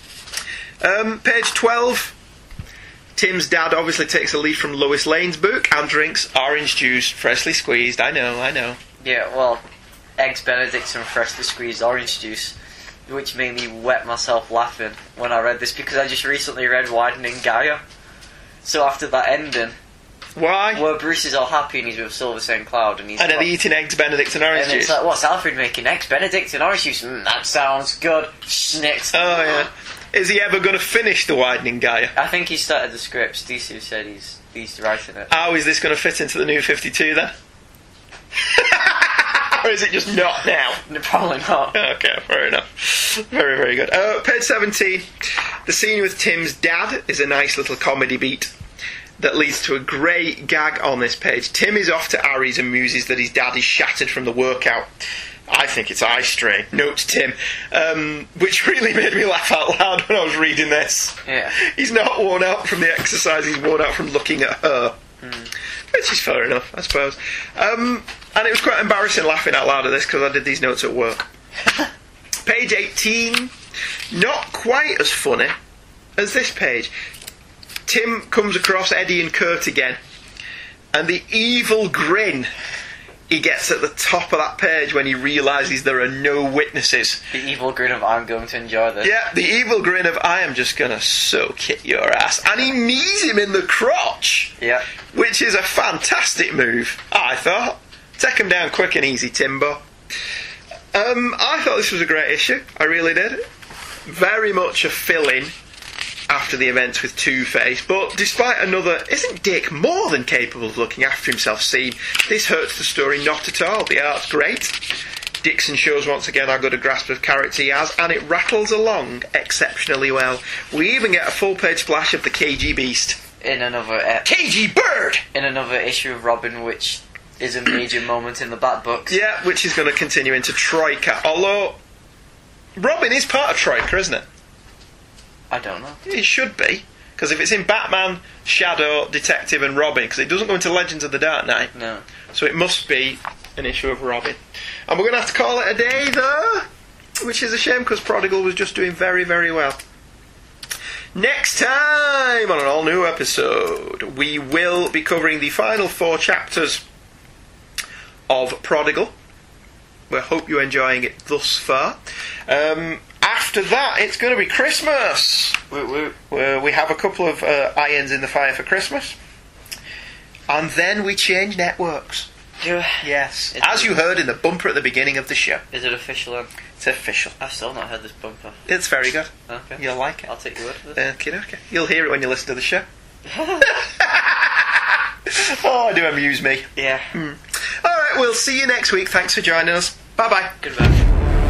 Um, page twelve. Tim's dad obviously takes a leaf from Lois Lane's book and drinks orange juice, freshly squeezed. I know, I know. Yeah, well, eggs Benedict and freshly squeezed orange juice. which made me wet myself laughing when I read this, because I just recently read Widening Gaia. So after that ending, why? Well, Bruce is all happy and he's with Silver Saint Cloud, and he's and then got, eating eggs Benedict and orange and juice. it's like, what's Alfred making? Eggs Benedict and orange juice? Mm, that sounds good. Snicks. Oh yeah. Is he ever going to finish the Widening Gaia? I think he started the script. Steve said he's he's writing it. How is this going to fit into the New fifty-two then? Or is it just not now? No, probably not. Okay, fair enough. Very, very good. Uh, page seventeen. The scene with Tim's dad is a nice little comedy beat that leads to a great gag on this page. Tim is off to Aries and muses that his dad is shattered from the workout. I think it's eye strain. Notes Tim. Um, which really made me laugh out loud when I was reading this. Yeah. He's not worn out from the exercise, he's worn out from looking at her. Mm. Which is fair enough, I suppose. Um, and it was quite embarrassing laughing out loud at this because I did these notes at work. Page eighteen. Not quite as funny as this page. Tim comes across Eddie and Kurt again, and the evil grin he gets at the top of that page when he realises there are no witnesses. The evil grin of I'm going to enjoy this. Yeah, the evil grin of I am just going to so kick your ass. And he knees him in the crotch. Yeah. Which is a fantastic move, I thought. Take him down quick and easy, Timbo. Um, I thought this was a great issue. I really did. Very much a fill-in after the events with Two-Face, but despite another isn't Dick more than capable of looking after himself scene, this hurts the story not at all. The art's great. Dixon shows once again how good a grasp of character he has, and it rattles along exceptionally well. We even get a full-page splash of the K G Beast. In another... Uh, K G Bird! In another issue of Robin, which is a major moment in the Bat books. Yeah, which is going to continue into Troika, although Robin is part of Troika, isn't it? I don't know. It should be, because if it's in Batman, Shadow, Detective and Robin, because it doesn't go into Legends of the Dark Knight. No. So it must be an issue of Robin. And we're going to have to call it a day, though, which is a shame, because Prodigal was just doing very, very well. Next time on an all-new episode, we will be covering the final four chapters of Prodigal. We hope you're enjoying it thus far. Um... After that, it's going to be Christmas. We, we, we, we have a couple of uh, irons in the fire for Christmas. And then we change networks. Yeah. Yes. Is As it, you heard in the bumper at the beginning of the show. Is it official then? It's official. I've still not heard this bumper. It's very good. Okay. You'll like it. I'll take your word for this. Okay, okay. You'll hear it when you listen to the show. Oh, do amuse me. Yeah. Hmm. Alright, we'll see you next week. Thanks for joining us. Bye-bye. Goodbye.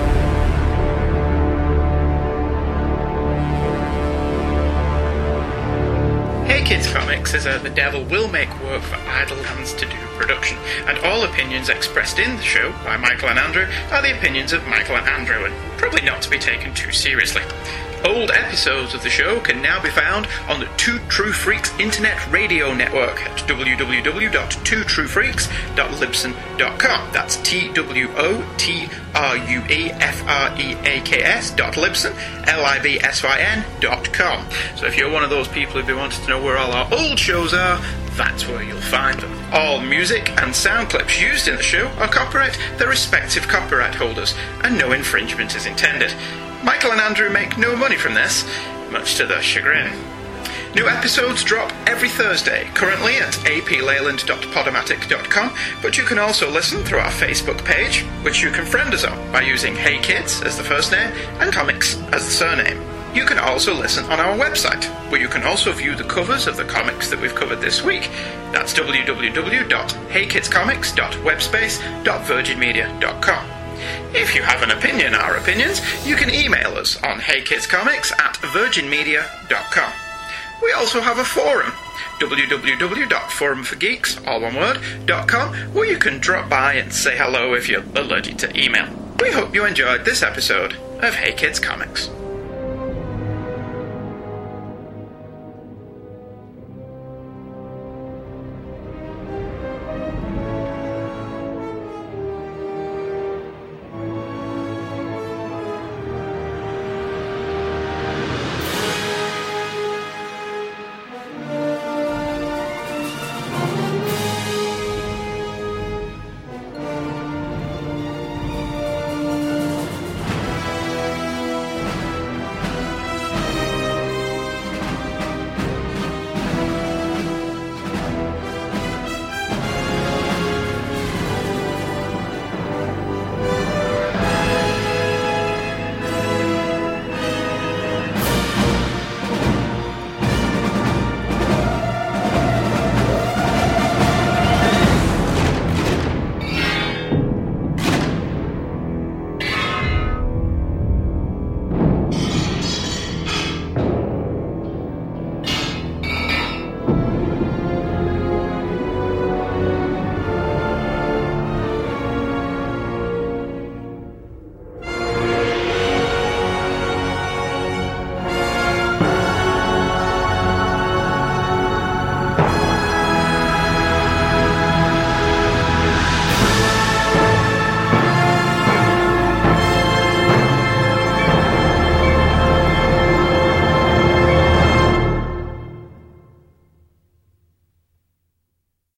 Hey Kids Comics is a The Devil Will Make Work for Idle Hands to Do production, and all opinions expressed in the show by Michael and Andrew are the opinions of Michael and Andrew, and probably not to be taken too seriously. Old episodes of the show can now be found on the Two True Freaks Internet Radio Network at w w w dot two true freaks dot libsyn dot com. That's T W O T R U E F R E A K S dot Libsyn, L I B S Y N dot com. So if you're one of those people who've been wanting to know where all our old shows are, that's where you'll find them. All music and sound clips used in the show are copyright their respective copyright holders, and no infringement is intended. Michael and Andrew make no money from this, much to their chagrin. New episodes drop every Thursday, currently at a p leyland dot podomatic dot com, but you can also listen through our Facebook page, which you can friend us on by using Hey Kids as the first name and Comics as the surname. You can also listen on our website, where you can also view the covers of the comics that we've covered this week. That's w w w dot hey kids comics dot webspace dot virgin media dot com. If you have an opinion, our opinions, you can email us on heykidscomics at virgin media dot com. We also have a forum, w w w dot forum for geeks, all one word, dot com, where you can drop by and say hello if you're allergic to email. We hope you enjoyed this episode of Hey Kids Comics.